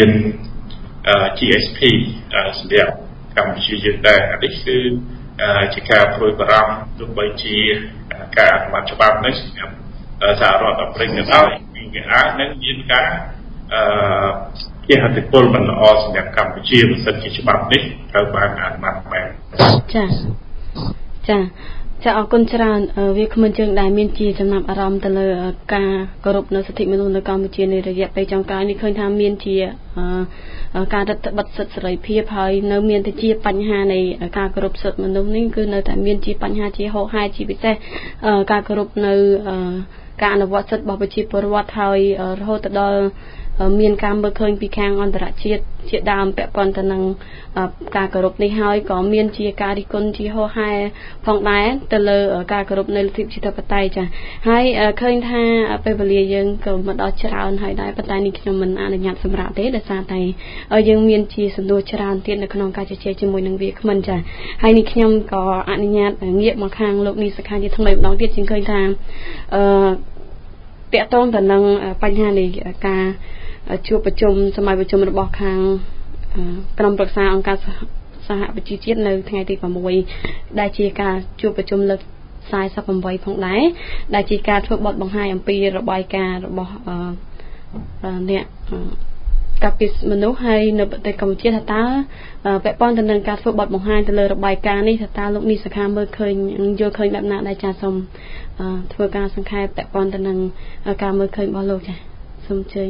G S P សម្រាប់កម្ពុជាយើងដែរអានេះគឺជាការព្រួយបារម្ភទោះបីជាការអនុម័តច្បាប់នេះសម្រាប់សហរដ្ឋអាមេរិកក៏ដោយវាអាចនឹងមានការជាហត្ថពលមិនល្អសម្រាប់កម្ពុជាបើសិនជាច្បាប់នេះត្រូវបានអនុម័តបែបចា៎ចា៎ចាអរគុណច្រើនវាគ្មិនជើងដែលមានជាចំណាប់អារម្មណ៍ទៅលើការគោរពនៅសិទ្ធិមនុស្សនៅកម្ពុជាในរយៈពេលចុងក្រោយនេះឃើញថាមានជាការរដ្ឋបិទសិទ្ធិសេរីភាពហើយនៅមានតែជាបញ្ហានៃការគោរពសិទ្ធិមនុស្សនេះគឺនៅតែមានជាបញ្ហាជាហោហែជាពិសេសការគោរពនៅការអនុវត្តសិទ្ធិរបស់ប្រជាពលរដ្ឋហើយរហូតដល់មានការមើលឃើញពីខាងអន្តរជាតិជាដើមពាក់ព័ន្ធទៅនឹងការគោរពនេះហើយក៏មានជាការរិះគន់ជាហោហែផងដែរទៅលើការគោរពនៅលទ្ធិជាតិបតៃចា៎ហើយឃើញថាពេលវេលាយើងក៏មកដល់ច្រើនហើយដែរប៉ុន្តែនេះខ្ញុំមិនអនុញ្ញាតសម្រាប់ទេដោយសារតែយើងមានជាសំណួរច្រើនទៀតនៅក្នុងការជជែកជាមួយនឹងវាគ្មិនចា៎ហើយនេះខ្ញុំក៏អនុញ្ញាតងាកមកខាងលោកនីសខាជាថ្មីម្ដងទៀតជាងឃើញថាអឺតាក់ទងទៅនឹងបញ្ហានៃការជួបប្រជុំសម័យប្រជុំរបស់ខាងក្រុមប្រឹក្សាអង្គការសហប្រជាជាតិនៅថ្ងៃទីប្រាំមួយដែលជាការជួបប្រជុំលើកខ្សែសប្តាហ៍ប្រាំផងដែរដែលជាការធ្វើបទបង្ហាញអំពីរបាយការណ៍របស់អ្នកការពារមនុស្សហើយនៅប្រទេសកម្ពុជាថាតើពាក់ព័ន្ធទៅនឹងការធ្វើបទបង្ហាញទៅលើរបាយការណ៍នេះថាតើលោកនីសខាមើលឃើញយល់ឃើញបែបណាដែរចាសូមធ្វើការសង្ខេបពាក់ព័ន្ធទៅនឹងការមើលឃើញរបស់លោកចាសូមជើញ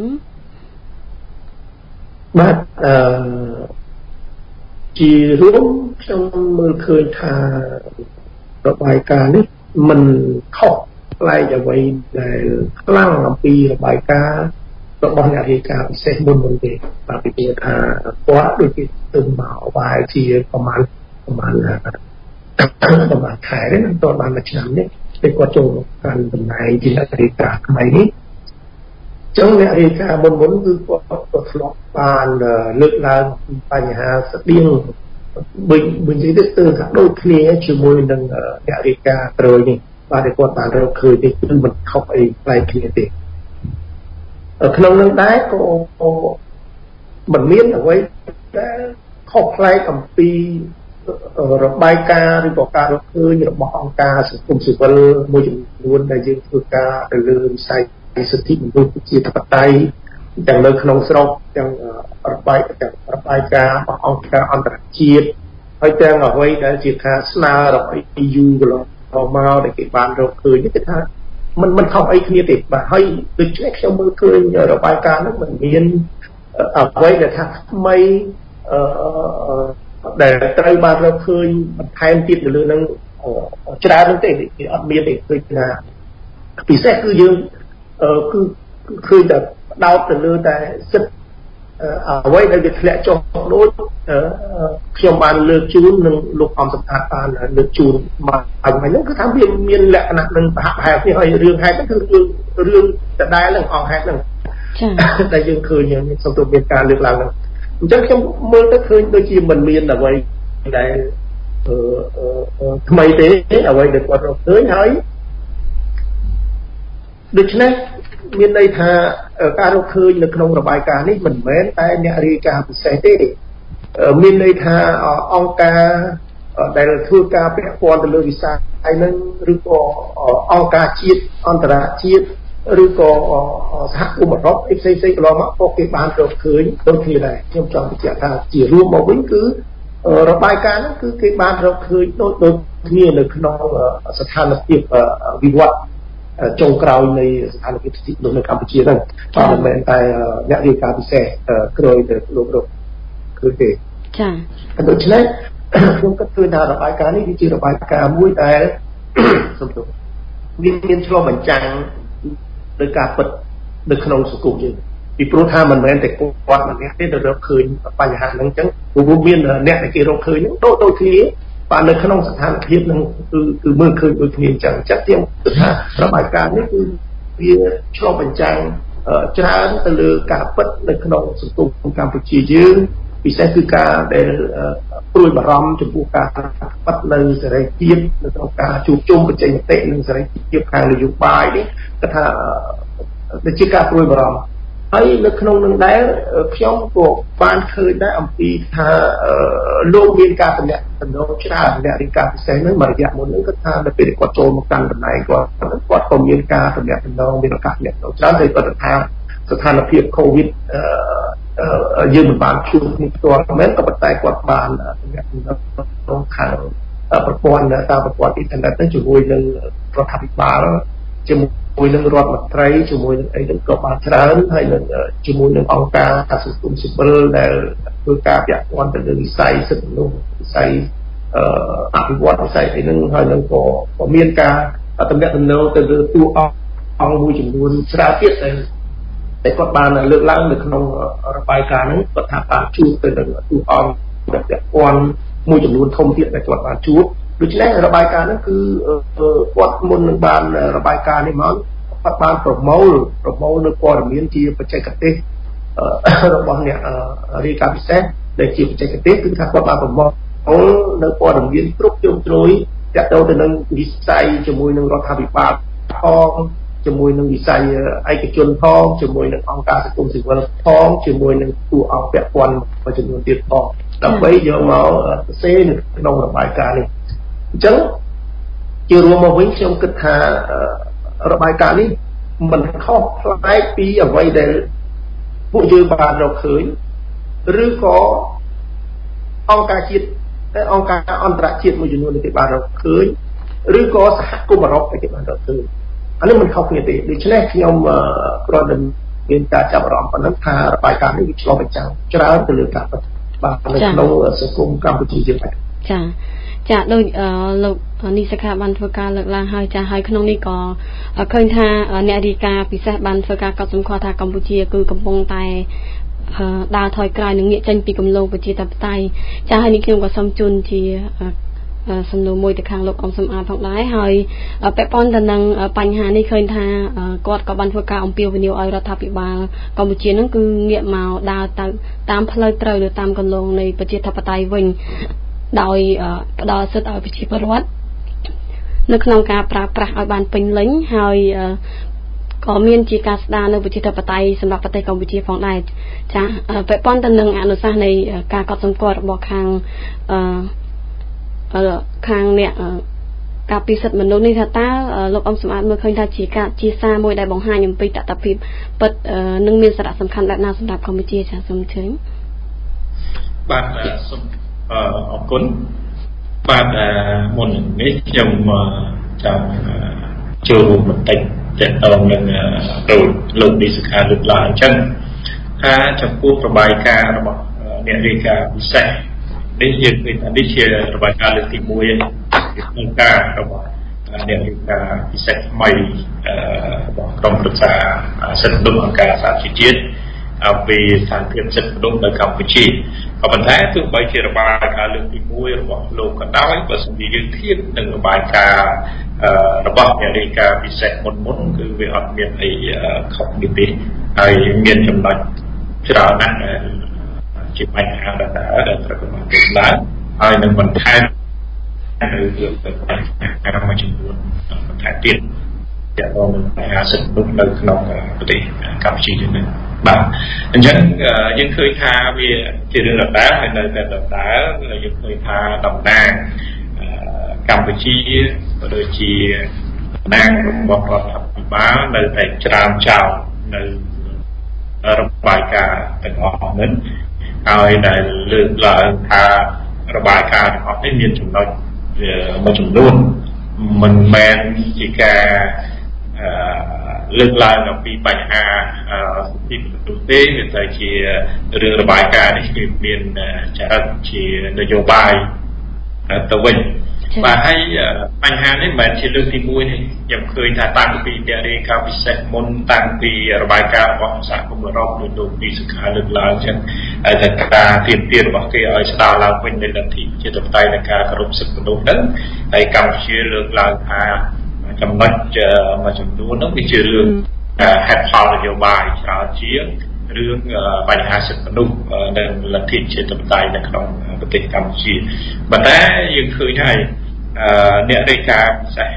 បាទអឺជារួមខ្ញុំមើលឃើញថារបាយការណ៍នេះមិនខុសប្លែកអ្វីដែលខ្លាំងអំពីរបាយការណ៍របស់អ្នករាយការណ៍ពិសេសមុនមុនទេបាទពីព្រោះថាគាត់ដូចជាទៅមកវាយជាប្រហែលប្រហែលប្រហែលខែទេមិនទាន់បានមួយឆ្នាំនេះពេលគាត់ចូលកាន់តំណែងជាអ្នករាយការណ៍ថ្មីនេះចឹងអ្នករាយការណ៍មុនមុនគឺគាត់ក៏ធ្លាប់បានលើកឡើងពីបញ្ហាស្តៀង mình mình thấy từ các đôi khi chỉ môi nâng nhà đi ca rồi nhỉ và để còn bạn rồi khơi thì mình không ai lại kia thì ở trong nâng đáy có mình miễn ở với không lại cầm pi rồi bay ca rồi bỏ ca rồi khơi rồi bỏ ca sự cùng sự vật môi trường luôn đại dương thưa ca để lương say sự thích mình luôn chia tập tay chẳng nơi không sâu chẳng ở bay chẳng ở bay ca bỏ ca ăn đặc chia hay chẳng ở đây đã chia khá sna rồi yêu rồi họ mau để cái bàn rồi khơi nhất cái mình mình không ai kia thì mà hay được check trong mưa khơi rồi bay ca nó mình miễn ở đây là thằng mây để trai bàn rồi khơi mình thay tiếp được lương năng trả năng tiền thì ở miền để khơi là vì sẽ cứ dương cứ khơi là đau từ lương ta rất ở đây là việc lẽ cho đối khi mà bàn lương chú nâng lục phòng tập hạt bàn là lương chú mà ảnh mà những cái tháng biên miền lẽ là nâng hạt hạt thì hơi riêng hai cái thứ riêng riêng tại đây là còn hai lần tại dương khơi những trong tụ miền ca lược làm chắc trong mơ tất khơi đôi khi mình miền là vậy tại mày thế ở vậy được qua rồi tới hỏi được chứ miền đây thà ở ca đâu khơi là không là bài ca này mình mến tại nhà đi ca sẽ thế ở miền đây thà ông ca ở đây là thưa ca bé con từ lưới xa hay nên rồi có ông ca chiết ông ta chiết rồi có sát của một góc xê xê lo mắc có cái bàn rồi khơi đôi khi này trong trong cái chuyện là chỉ luôn mà vẫn cứ ở bài ca nó cứ cái bàn rồi khơi đôi đôi khi là nó sẽ thành lập việc vi vật trong cầu này thành lập việc đối với Campuchia này và mình bên tại nhà đi ca sẽ khơi được lúc được khơi về cha đối với này không có tôi nào là bài ca này thì chỉ là bài ca mũi tại xong rồi viên viên cho mình chẳng được cả bật được không sự cụ gì vì pro tham mình men để quan mình nghe được được khơi bài nhà hàng chẳng của vô biên là nét cái kia đâu khơi những đôi đôi khi và được không sự tham hiệp năng từ từ mưa khơi đôi khi chẳng chắc tiếng từ ha là bài ca nàyคือviên cho mình chẳng trán từ lừa cả bật được không sự cụ của Campuchia chứ vì sẽคือการđểปลุกบารมจมูกการปัดเลยจะได้เทียบแล้วก็การจูบจุ่มเป็นใจเตะหนึ่งจะได้เทียบทางนโยบายนี่ก็ถ้าในชีการปลุกบารมไอ้ในขนมหนึ่งได้ช่องตัวบ้านเคยได้อัมพีถ้าโลกมีการเป็นเนี่ยเป็นโลกชาติเนี่ยในการพิเศษนั้นมาอย่างหมดนั้นก็ถ้าได้เป็นกอดโจมกันเป็นไหนก็กอดคอมมีการเป็นเนี่ยเป็นน้องมีประกาศเนี่ยเราจะได้ก็จะทางสถานภาพโควิดยืมบานชุดมีตัวแม้แต่ปัจจัยกวาดบานเนี่ยต้องทางประกอบตามประกอบอินเทอร์เน็ตนั่นจะมวยหนึ่งรัฐบาลจะมวยหนึ่งรถมัดไตรจะมวยหนึ่งไอ้หนึ่งกบาลเชิญให้หนึ่งจะมวยหนึ่งองค์การการสุขุมสุบเบอร์แต่คือการอยากวันเป็นวิสัยสุดนุ่มวิสัยอภิวัตวิสัยไอ้หนึ่งให้หนึ่งก็ก็มีการตำแหน่งตำแหน่งแต่ตัวององมวยจำนวนชราเทียบเลยแต่ก็บานเลือกล้างในขนมระบายการนั้นก็ทำการชูเป็นตัวอ่อนแบบแบบอ่อนมวยจำนวนทมเทียบในตัวบานชูโดยเฉพาะระบายการนั้นคือวัดมนบานระบายการในมันวัดบานปรบเมาส์ปรบเมาส์ในกอดมีนที่ปัจจัยกติระบายเนี่ยรีการพิเศษในที่ปัจจัยกติคือถ้าวัดบานปรบเมาส์ในกอดมีนกรุ๊ปจงโจยจะโดนในนั้นวิสัยจมูกในรัฐบาลทองจมูกหนึ่งวิสัยไอ้กระจนทองจมูกหนึ่งองค์การสังคมสิบวันทองจมูกหนึ่งตัวเอาแปะวันมาจำนวนเดียวทองแต่ไปเยอะมาเส้นนองระบายการนี่จังจะรวมมาวิ่งช่วงกระทาระบายการนี่มันเข้าคล้ายปีเอาไว้เดผู้ยืมบานเราเคยหรือก็องค์การจิตองค์การอันตรจิตมาจำนวนในบานเราเคยหรือก็สหกุมารบในบานเราเคยอันนี้มันเข้าเพียงแต่ดิฉันเองกรณีเรียนการจับรองคนนั้นทาระบายการนี้ชอบไปจังจะร้าวเป็นเรื่องการบางในโลกสังคมกัมพูชียังไงจ้าจ้าโดยโลกนิสขาบันทึกการเลิกลาให้จ้าให้ขนมนี้ก็เคยทาเนริกาพิเศษบันทึกการกับสมคอทากัมพูชีคือกำปงไตดาวถอยกลายหนึ่งเงี้ยจันปีกำโลปจิตตับไตจ้าให้นิคมกับสมจุนที่สำนวนมวยแต่ครั้งลบองสมอาทองได้ให้แปะป้อนแต่นังปัญหาในเคยทากอดกับบันทึกการองเปียววินิวไอรัฐพิบาลกัมพูชีนั่นคือเงียบเมาดาวตามพลอยเตยหรือตามกันลงในประเทศทัพไตวิงដោយផ្ដល់សិទ្ធិឲ្យប្រជាពលរដ្ឋនៅក្នុងការប្រើប្រាស់ឲ្យបានពេញលេញហើយក៏មានជាការស្ដារនៅប្រជាធិបតេយ្យសម្រាប់ប្រទេសកម្ពុជាផងដែរចាពាក់ព័ន្ធទៅនឹងអនុសាសន៍នៃការកត់សម្គាល់របស់ខាងអឺខាងអ្នកការពិសិដ្ឋមនុស្សនេះថាតើលោកអង្គសម្បត្តិមើលឃើញថាជាការជាសារមួយដែលបង្ហាញអំពីតថភាពពិតនឹងមានសារៈសំខាន់បែបណាសម្រាប់កម្ពុជាចាសូមអញ្ជើញបាទសូមអរគុណបាទមុននេះខ្ញុំចង់ចូលរួមបន្តិចតទៅនឹងដោយលោកឌីសុខាលើកឡើងអញ្ចឹងថាចំពោះរបាយការណ៍របស់អ្នករាយការណ៍ពិសេសនេះយើងឃើញថានេះជារបាយការណ៍លើកទីមួយក្នុងការរបស់អ្នករាយការណ៍ពិសេសថ្មីរបស់ក្រុមប្រឹក្សាសិទ្ធិមនុស្សអង្គការសហជីវជាតិអំពីស្ថានភាពសិទ្ធិមនុស្សនៅកម្ពុជាក៏ប៉ុន្តែទោះបីជារបាយការណ៍លើកទីមួយរបស់លោកក៏ដោយបើសិនជាយើងធៀបនឹងរបាយការណ៍របស់អ្នករាយការណ៍ពិសេសមុនមុនគឺវាអត់មានអីខុសគ្នាទេហើយមានចំណុចច្រើនណាស់ជាបញ្ហាដដែលដែលត្រូវបានលើកឡើងហើយនឹងបន្ថែមនៅរឿងទៅបញ្ហាមួយចំនួនបន្ថែមទៀតទាក់ទងនឹងបញ្ហាសិទ្ធិមនុស្សនៅក្នុងប្រទេសកម្ពុជានេះបាទអញ្ចឹងយើងឃើញថាវាជារឿងដដែលហើយនៅតែដដែលយើងឃើញថាតំណាងកម្ពុជាក៏ដូចជាតំណាងរបស់រដ្ឋាភិបាលនៅតែច្រាមចោលនៅរបាយការណ៍ទាំងអស់នេះហើយដែលលើកឡើងថារបាយការណ៍ទាំងអស់នេះមានចំណុចមួយចំនួនមិនមែនជាការលើកឡើងអំពីបញ្ហាសិទ្ធិមនុស្សទេវាតែជារឿងរបាយការណ៍នេះគឺមានចរិតជានយោបាយទៅវិញបាទហើយបញ្ហានេះមិនមែនជាលើកទីមួយទេខ្ញុំឃើញថាតាំងពីអ្នករាយការណ៍ពិសេសមុនតាំងពីរបាយការណ៍របស់សហគមន៍អឺរ៉ុបដោយលោកពីសុខាលើកឡើងចឹងតែការទៀមទាត់របស់គេឲ្យស្ដារឡើងវិញនៅលទ្ធិជាតបតៃនៃការគោរពសិទ្ធិមនុស្សហ្នឹងហើយកម្ពុជាលើកឡើងថាចំណុចមួយចំនួនហ្នឹងវាជារឿងហេតុផលនយោបាយច្រើនជាងរឿងបញ្ហាសិទ្ធិមនុស្សនិងលទ្ធិជាតបតៃនៅក្នុងប្រទេសកម្ពុជាប៉ុន្តែយើងឃើញហើយអ្នករាយការណ៍ពិសេស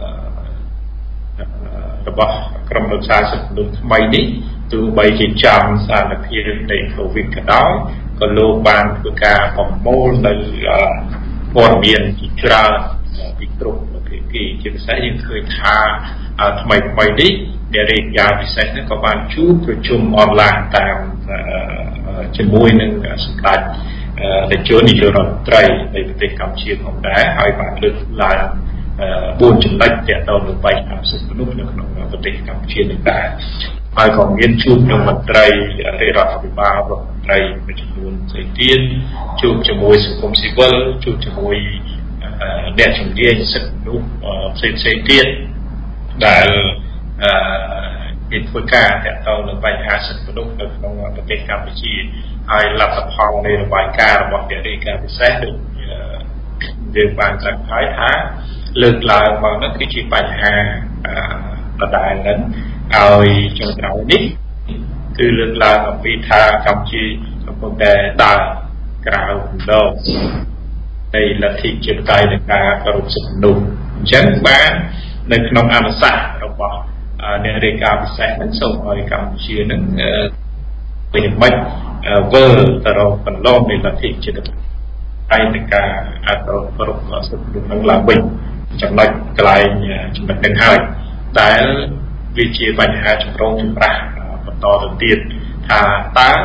របស់ក្រុមប្រឹក្សាសិទ្ធិមនុស្សថ្មីនេះទោះបីជាចំស្ថានភាពនៃ COVID ក៏ដោយក៏លោកបានធ្វើការប្រមូលនៅព័ត៌មានជាច្រើនពីគ្រប់ភាគីជាពិសេសយើងឃើញថាថ្មីថ្មីនេះអ្នករាយការណ៍ពិសេសនេះក៏បានជួបប្រជុំអនឡាញតាមជាមួយនឹងសម្ដេចនាយកនាយករដ្ឋមន្ត្រីនៃប្រទេសកម្ពុជាផងដែរហើយបានលើកឡើងបួនចំណុចទាក់ទងនឹងបញ្ហាសិទ្ធិមនុស្សនៅក្នុងប្រទេសកម្ពុជានេះដែរហើយក៏មានជួបនឹងមន្ត្រីរាជរដ្ឋាភិបាលរដ្ឋមន្ត្រីមួយចំនួនផ្សេងទៀតជួបជាមួយសង្គមស៊ីវិលជួបជាមួយអ្នកជំនាញសិទ្ធិមនុស្សផ្សេងផ្សេងទៀតដែលមានធ្វើការទាក់ទងនឹងបញ្ហាសិទ្ធិមនុស្សនៅក្នុងប្រទេសកម្ពុជាហើយលទ្ធផលនៃរបាយការណ៍របស់អ្នករាយការណ៍ពិសេសដូចយើងបានចាត់ហើយថាលើកឡើងមកនោះគឺជាបញ្ហាដដែលហ្នឹងហើយចុងក្រោយនេះគឺលើកឡើងអំពីថាកម្ពុជាកំពុងតែដើរក្រៅរំដងនៃលទ្ធិជាតៃនៃការគោរពសិទ្ធិមនុស្សអញ្ចឹងបាននៅក្នុងអនុសាសន៍របស់អ្នករាយការណ៍ពិសេសហ្នឹងសូមឲ្យកម្ពុជាហ្នឹងពីមិនវិលទៅរកកន្លងនៃលទ្ធិជាតៃនៃការអនុគោរពសិទ្ធិមនុស្សហ្នឹងឡើងវិញចំណុចកន្លែងចំណុចហ្នឹងហើយដែលវាជាបញ្ហាចម្រូងចម្រាសបន្តទៅទៀតថាតើ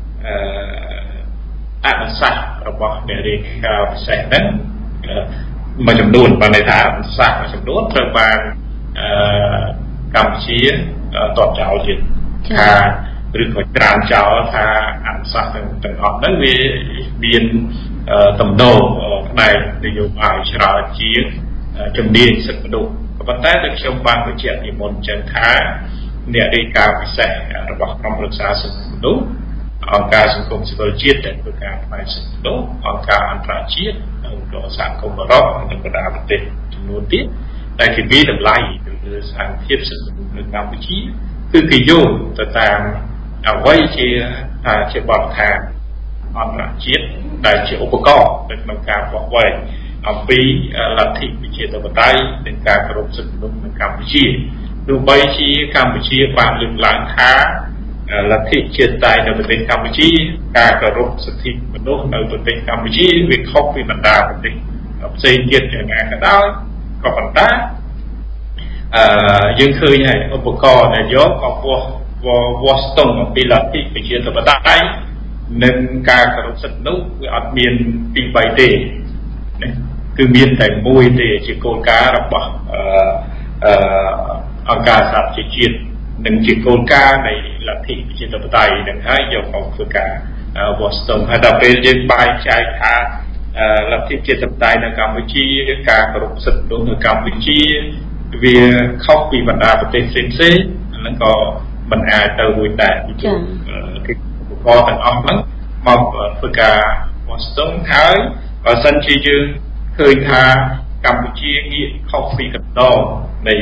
អនុសាសន៍របស់អ្នករាយការណ៍ពិសេសហ្នឹងមួយចំនួនបានន័យថាអនុសាសន៍មួយចំនួនត្រូវបានកម្ពុជាតបចោលទៀតថាឬក៏ច្រានចោលថាអនុសាសន៍ទាំងអស់ហ្នឹងវាមានទំនោរផ្នែកនយោបាយច្រើនជាងជំនាញសិទ្ធិមនុស្សក៏ប៉ុន្តែដូចខ្ញុំបានបញ្ជាក់ពីមុនចឹងថាអ្នករាយការណ៍ពិសេសរបស់ក្រុមប្រឹក្សាសិទ្ធិមនុស្សអង្គការសង្គមស៊ីវិលជាតិដែលធ្វើការផ្នែកសិទ្ធិមនុស្សអង្គការអន្តរជាតិអង្គការសហគមន៍អឺរ៉ុបនិងបណ្ដាប្រទេសចំនួនទៀតដែលគេវិតម្លៃទៅលើស្ថានភាពសិទ្ធិមនុស្សនៅកម្ពុជាគឺគេយកទៅតាមអ្វីជាថាជាបទដ្ឋានអន្តរជាតិដែលជាឧបករណ៍នៅក្នុងការវាស់វែងអំពីលទ្ធិប្រជាធិបតេយ្យនិងការគោរពសិទ្ធិមនុស្សនៅកម្ពុជាទោះបីជាកម្ពុជាបានលើកឡើងថាលទ្ធិជាតិតែនៅប្រទេសកម្ពុជាការគោរពសិទ្ធិមនុស្សនៅប្រទេសកម្ពុជាវាខុសពីបណ្ដាប្រទេសផ្សេងទៀតយ៉ាងណាក៏ដោយក៏ប៉ុន្តែអឺយើងឃើញហើយឧបករណ៍ដែលយកក៏ពោះវាស់ស្ទង់អំពីលទ្ធិប្រជាធិបតេយ្យនិងការគោរពសិទ្ធិមនុស្សវាអត់មានពីរបីទេគឺមានតែមួយទេជាគោលការណ៍របស់អឺអឺអង្គការសហប្រជាជាតិនិងជាគោលការណ៍នៃលទ្ធិប្រជាធិបតេយ្យនឹងហើយយកមកធ្វើការវាស់ស្ទង់ហើយដល់ពេលយើងបែងចែកថាលទ្ធិប្រជាធិបតេយ្យនៅកម្ពុជាការគោរពសិទ្ធិមនុស្សនៅកម្ពុជាវាខុសពីបណ្ដាប្រទេសផ្សេងៗហ្នឹងក៏មិនអាចទៅរួចដែរពីព្រោះគឺឧបករណ៍ទាំងអស់ហ្នឹងមកធ្វើការវាស់ស្ទង់ហើយបើសិនជាយើងឃើញថាកម្ពុជាងាកខុសពីកណ្ដោនៃ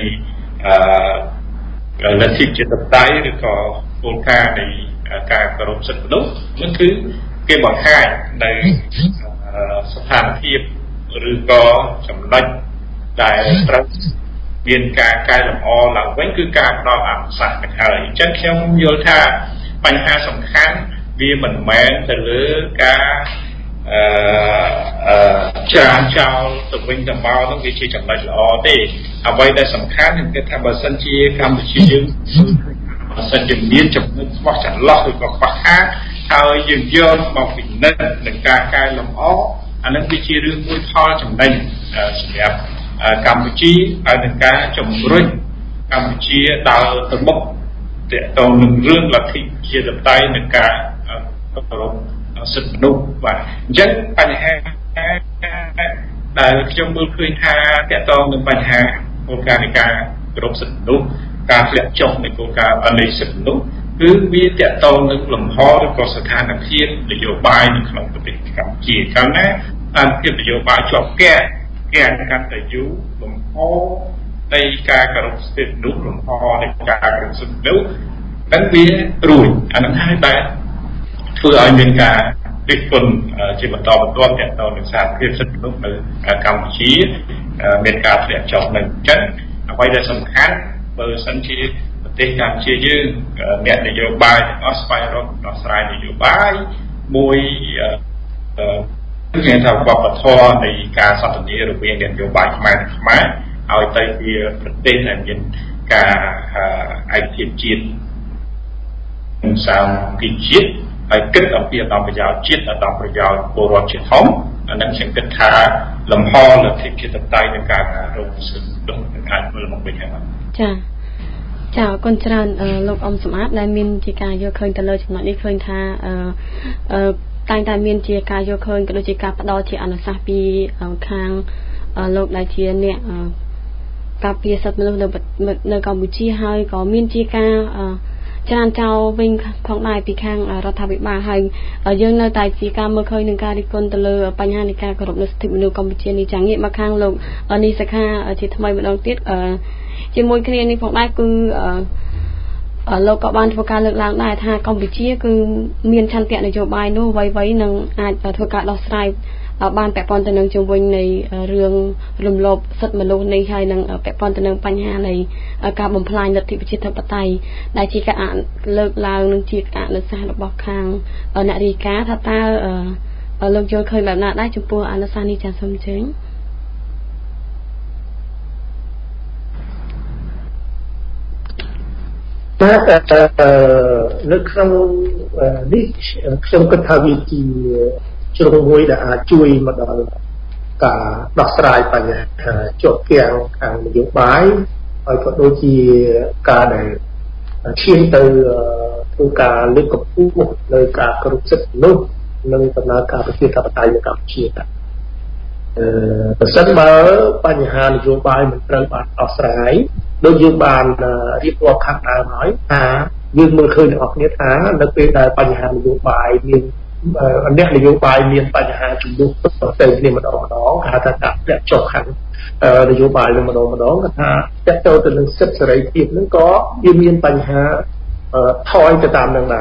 អឺលទ្ធិប្រជាធិបតេយ្យឬក៏គោលការណ៍នៃការគោរពសិទ្ធិមនុស្សនោះគឺគេបង្ហាញនៅស្ថានភាពឬក៏ចំណុចដែលត្រូវមានការកែលម្អឡើងវិញគឺការផ្ដល់អនុសាសន៍ទៅហើយអញ្ចឹងខ្ញុំយល់ថាបញ្ហាសំខាន់វាមិនមែនទៅលើការអឺអឺចានចោលទៅវិញទៅមកនោះវាជាចំណុចល្អទេអ្វីដែលសំខាន់គឺថាបើសិនជាកម្ពុជាយើងបើសិនជាមានចំណុចខ្វះចន្លោះឬក៏ខ្វះខាតហើយយើងយកមកពិនិត្យនឹងការកែលម្អអានឹងវាជារឿងមួយផលចំណេញសម្រាប់កម្ពុជាហើយនឹងការជំរុញកម្ពុជាដើរទៅមុខទាក់ទងនឹងរឿងលទ្ធិប្រជាធិបតេយ្យនិងការគោរពសិទ្ធិមនុស្សបាទអញ្ចឹងបញ្ហាដែលខ្ញុំមើលឃើញថាទាក់ទងនឹងបញ្ហាគោលការណ៍នៃការគោរពសិទ្ធិមនុស្សការធ្លាក់ចុះនៃគោលការណ៍នៃសិទ្ធិមនុស្សគឺវាទាក់ទងនឹងលំហឬក៏ស្ថានភាពនយោបាយនៅក្នុងប្រទេសកម្ពុជាកាលណាស្ថានភាពនយោបាយជាប់គាំងគាំងកាន់តែយូរលំហនៃការគោរពសិទ្ធិមនុស្សលំហនៃការគោរពសិទ្ធិមនុស្សនឹងវារួចអានឹងហើយតែធ្វើឲ្យមានការរិះគន់ជាបន្តបន្ទាប់ទាក់ទងនឹងសារភាពសិទ្ធិមនុស្សនៅកម្ពុជាមានការធ្លាក់ចុះនៅអញ្ចឹងអ្វីដែលសំខាន់បើសិនជាប្រទេសកម្ពុជាយើងអ្នកនយោបាយទាំងអស់ស្វែងរកដោះស្រាយនយោបាយមួយគឺថាវប្បធម៌នៃការសន្ទនារវាងអ្នកនយោបាយខ្មែរនិងខ្មែរឲ្យទៅជាប្រទេសដែលមានការឯកភាពជាតិនិងសាមគ្គីជាតិហើយគិតអំពីឧត្តមប្រយោជន៍ជាតិឧត្តមប្រយោជន៍ពលរដ្ឋជាធំអានឹងខ្ញុំគិតថាលំហលទ្ធិជាតិតៃនឹងការរកសិទ្ធិនឹងអាចមើលមកវិញហើយបាទចា៎ចា៎អរគុណច្រើនលោកអ៊ំសម្អាតដែលមានជាការយកឃើញទៅលើចំណុចនេះឃើញថាអឺអឺតែងតែមានជាការយកឃើញក៏ដូចជាការផ្ដល់ជាអនុសាសន៍ពីខាងលោកដែលជាអ្នកការពារសិទ្ធិមនុស្សនៅនៅកម្ពុជាហើយក៏មានជាការចានចោលវិញផងដែរពីខាងរដ្ឋាភិបាលហើយយើងនៅតែជាការមើលឃើញនឹងការរិះគន់ទៅលើបញ្ហានៃការគោរពសិទ្ធិមនុស្សកម្ពុជានេះចាងាកមកខាងលោកនីសខាជាថ្មីម្ដងទៀតជាមួយគ្នានេះផងដែរគឺលោកក៏បានធ្វើការលើកឡើងដែរថាកម្ពុជាគឺមានឆន្ទៈនយោបាយនោះអ្វីៗនឹងអាចធ្វើការដោះស្រាយបានពាក់ព័ន្ធទៅនឹងជំវិញនៃរឿងរំលោភសិទ្ធិមនុស្សនេះហើយនឹងពាក់ព័ន្ធទៅនឹងបញ្ហានៃការបំផ្លាញលទ្ធិប្រជាធិបតេយ្យដែលជាការលើកឡើងនឹងជាអនុសាសន៍របស់ខាងអ្នករាយការណ៍ថាតើលោកយល់ឃើញបែបណាដែរចំពោះអនុសាសន៍នេះចាសូមអញ្ជើញតែនៅក្នុងនេះខ្ញុំគិតថាវាជាជ្រុងមួយដែលអាចជួយមកដល់ការដោះស្រាយបញ្ហាជាប់គាំងខាងនយោបាយហើយក៏ដូចជាការដែលឈានទៅធ្វើការលើកកម្ពស់នៅការគោរពសិទ្ធិមនុស្សនិងដំណើរការប្រជាធិបតេយ្យនៅកម្ពុជាដែរអឺប្រសិនបើបញ្ហានយោបាយមិនត្រូវបានដោះស្រាយដូចយើងបានរៀបរាប់ខាងដើមហើយថាយើងមើលឃើញទាំងអស់គ្នាថានៅពេលដែលបញ្ហានយោបាយមានអ្នកនយោបាយមានបញ្ហាជំនួសទៅគ្នាម្ដងម្ដងគេថាដាក់ពាក់ចុះខាងនយោបាយនឹងម្ដងម្ដងគេថាពាក់ទៅទៅនឹងសិទ្ធិសេរីភាពនឹងក៏វាមានបញ្ហាថយទៅតាមនឹងដែរ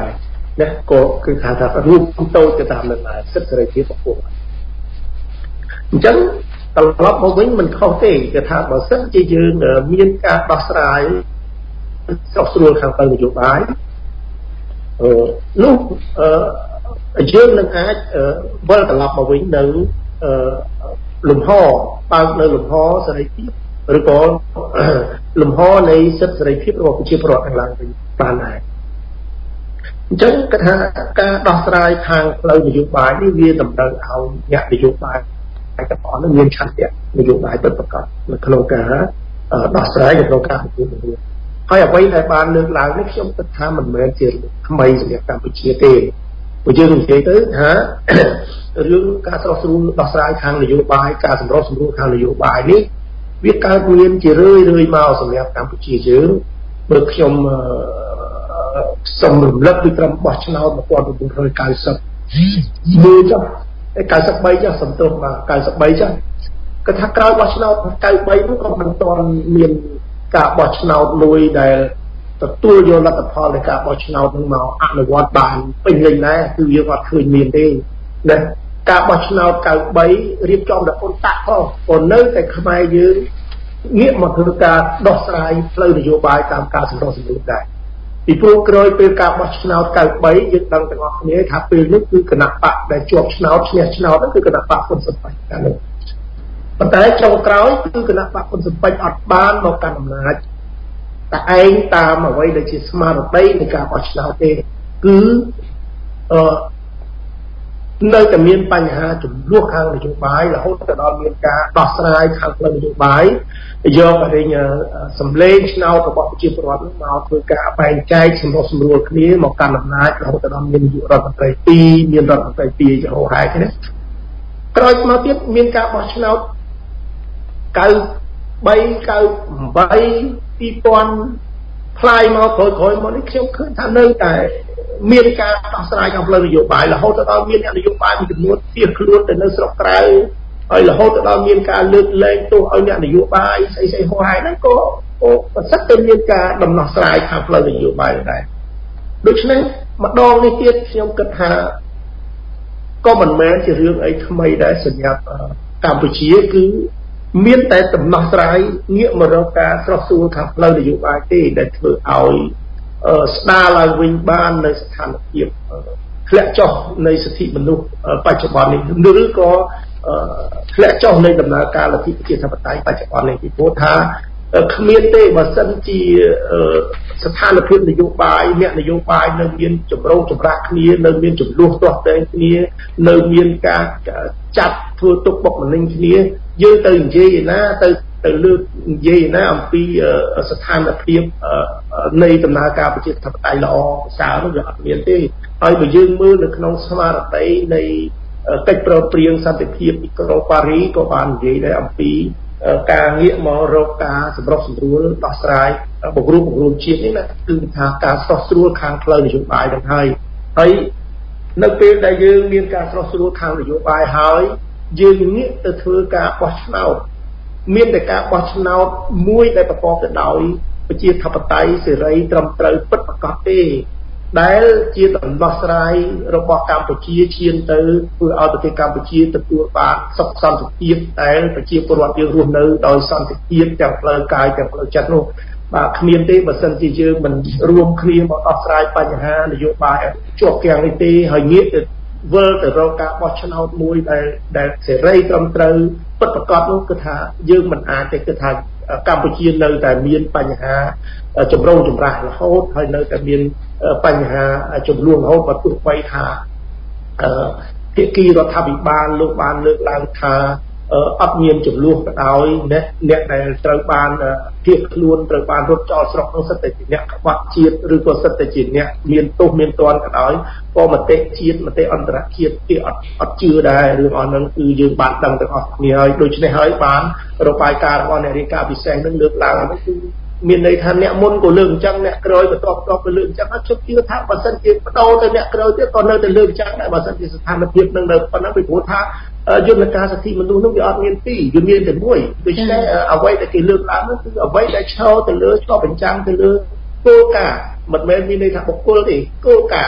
ណាក៏គឺថាថារួមតូចទៅតាមនឹងដែរសិទ្ធិសេរីភាពរបស់ពួកអញ្ចឹងត្រឡប់មកវិញមិនខុសទេគឺថាបើសិនជាយើងមានការដោះស្រាយស្រុកស្រួលខាងផ្លូវនយោបាយអឺនោះអឺយើងនឹងអាចវិលត្រឡប់មកវិញនៅអឺលំហបើកនៅលំហសេរីភាពឬក៏លំហនៃសិទ្ធិសេរីភាពរបស់ប្រជាពលរដ្ឋទាំងឡាយវិញបានដែរអញ្ចឹងគឺថាការដោះស្រាយខាងផ្លូវនយោបាយនេះវាតម្រូវឲ្យអ្នកនយោបាយទាំងអស់នោះមានឆន្ទៈនយោបាយពិតប្រាកដនៅក្នុងការដោះស្រាយក្នុងការពិភាក្សាហើយអ្វីដែលបានលើកឡើងនេះខ្ញុំគិតថាមិនមែនជាថ្មីសម្រាប់កម្ពុជាទេព្រោះយើងនិយាយទៅថារឿងការស្រោះស្រួលដោះស្រាយខាងនយោបាយការសម្រុះសម្រួលខាងនយោបាយនេះវាកើតមានជារឿយរឿយមកសម្រាប់កម្ពុជាយើងបើខ្ញុំសូមរំលឹកពីត្រឹមបោះឆ្នោតmột nghìn chín trăm chín mươiមួយចុះเก้าสิบสามចុះសំទោសបាទเก้าสิบสามចុះគឺថាក្រោយបោះឆ្នោតเก้าสิบสามនោះក៏មិនទាន់មានការបោះឆ្នោតមួយដែលទទួលយកលទ្ធផលនៃការបោះឆ្នោតនឹងមកអនុវត្តបានពេញលេញដែរគឺយើងអត់ឃើញមានទេណាការបោះឆ្នោតเก้าสิบสามរៀបចំដោយអ៊ុនតាក់ផងក៏នៅតែខ្មែរយើងងាកមកធ្វើការដោះស្រាយផ្លូវនយោបាយតាមការសម្រុះសម្រួលដែរពីព្រោះក្រោយពេលការបោះឆ្នោតเก้าสิบสามយើងដឹងទាំងអស់គ្នាថាពេលនេះគឺគណៈបកដែលជាប់ឆ្នោតឈ្នះឆ្នោតគឺគណៈបកហ៊ុនស៊ុនប៉ែតកាលនោះប៉ុន្តែចុងក្រោយគឺគណៈបកហ៊ុនស៊ុនប៉ែតអត់បានមកកាន់អំណាចតែឯងតាមអ្វីដែលជាស្មារតីនៃការបោះឆ្នោតទេគឺអឺនៅតែមានបញ្ហាចំនួនខាងនយោបាយរហូតទៅដល់មានការដោះស្រាយខាងផ្លូវនយោបាយយកអរិញសម្លេងឆ្នោតរបស់ប្រជាពលរដ្ឋនោះមកធ្វើការបែងចែកសម្រុះសម្រួលគ្នាមកកាន់អំណាចរហូតទៅដល់មាននាយករដ្ឋមន្ត្រីពីរមានរដ្ឋមន្ត្រីពីរចំហហែកនេះក្រោយមកទៀតមានការបោះឆ្នោតเก้าสิบสาม เก้าสิบแปด ពីរពាន់ផ្លាយមកក្រោយៗមកនេះខ្ញុំឃើញថានៅតែមានការដោះស្រាយខាងផ្លូវនយោបាយរហូតទៅដល់មានអ្នកនយោបាយមួយចំនួនជៀសខ្លួនទៅនៅស្រុកក្រៅហើយរហូតទៅដល់មានការលើកលែងទោសឲ្យអ្នកនយោបាយស្អីស្អីហោហែហ្នឹងក៏ប្រសិទ្ធទៅមានការដំណោះស្រាយខាងផ្លូវនយោបាយដែរដូច្នេះម្ដងនេះទៀតខ្ញុំគិតថាក៏មិនមែនជារឿងអីថ្មីដែរសម្រាប់កម្ពុជាគឺមានតែដំណោះស្រាយងាកមករកការស្រោះស្រួលខាងផ្លូវនយោបាយទេដែលធ្វើឲ្យស្ដារឡើងវិញបាននៅស្ថានភាពធ្លាក់ចុះនៃសិទ្ធិមនុស្សបច្ចុប្បន្ននេះឬក៏ធ្លាក់ចុះនៃដំណើរការលទ្ធិប្រជាធិបតេយ្យបច្ចុប្បន្ននេះពីព្រោះថាគ្មានទេបើសិនជាស្ថានភាពនយោបាយអ្នកនយោបាយនៅមានចម្រូងចម្រាសគ្នានៅមានចំនួនទាស់តែងគ្នានៅមានការចាត់ធ្វើទុកបុកម្នេញគ្នាយើងទៅនិយាយឯណាទៅទៅលើកនិយាយណាអំពីស្ថានភាពនៃដំណើរការប្រជាធិបតេយ្យល្អប្រសើរនោះវាអត់មានទេហើយបើយើងមើលនៅក្នុងស្មារតីនៃកិច្ចប្រឹងប្រែងសន្តិភាពទីក្រុងប៉ារីក៏បាននិយាយដែរអំពីការងាកមករកការសម្រុះសម្រួលដោះស្រាយបង្រួបបង្រួមជាតិនេះណាគឺថាការស្រោះស្រួលខាងផ្លូវនយោបាយទាំងហើយហើយនៅពេលដែលយើងមានការស្រោះស្រួលខាងនយោបាយហើយយើងងាកទៅធ្វើការបោះឆ្នោតមានតែការបោះឆ្នោតមួយដែលប្រកបទៅដោយប្រជាធិបតេយ្យសេរីត្រឹមត្រូវពិតប្រាកដទេដែលជាដំណោះស្រាយរបស់កម្ពុជាឈានទៅធ្វើឲ្យប្រទេសកម្ពុជាទទួលបានសុខសន្តិភាពដែលប្រជាពលរដ្ឋយើងរស់នៅដោយសន្តិភាពទាំងផ្លូវកាយទាំងផ្លូវចិត្តនោះបាទគ្មានទេបើសិនជាយើងមិនរួមគ្នាមកដោះស្រាយបញ្ហានយោបាយជាប់គាំងនេះទេហើយងាកទៅវិលទៅរកការបោះឆ្នោតមួយដែលដែលសេរីត្រឹមត្រូវពិតប្រាកដនោះគឺថាយើងមិនអាចទេគឺថាកម្ពុជានៅតែមានបញ្ហាចម្រូងចម្រាសរហូតហើយនៅតែមានបញ្ហាចំនួនរហូតបើទោះបីថាភាគីរដ្ឋាភិបាលលោកបានលើកឡើងថាអត់មានចំនួនក៏ដោយអ្នកអ្នកដែលត្រូវបានភៀសខ្លួនត្រូវបានរត់ចោលស្រុកនោះសិតតែជាអ្នកក្បត់ជាតិឬក៏សិតតែជាអ្នកមានទោសមានទណ្ឌក៏ដោយក៏មតិជាតិមតិអន្តរជាតិគេអត់អត់ជឿដែររឿងអស់ហ្នឹងគឺយើងបានដឹងទាំងអស់គ្នាហើយដូច្នេះហើយបានរបាយការណ៍របស់អ្នករាយការណ៍ពិសេសនឹងលើកឡើងហ្នឹងគឺមានន័យថាអ្នកមុនក៏លើកអញ្ចឹងអ្នកក្រោយក៏តបតបទៅលើកអញ្ចឹងហើយខ្ញុំជឿថាបើសិនជាបដូរទៅអ្នកក្រោយទៀតក៏នៅតែលើកអញ្ចឹងដែរបើសិនជាស្ថានភាពនឹងនៅប៉ុណ្ណឹងពីព្រោះថាយន្តការសិទ្ធិមនុស្សនោះវាអត់មានពីរវាមានតែមួយដូច្នេះអ្វីដែលគេលើកឡើងនោះគឺអ្វីដែលឈរទៅលើឆ្លុះបញ្ចាំងទៅលើគោលការណ៍មិនមែនមានន័យថាបុគ្គលទេគោលការណ៍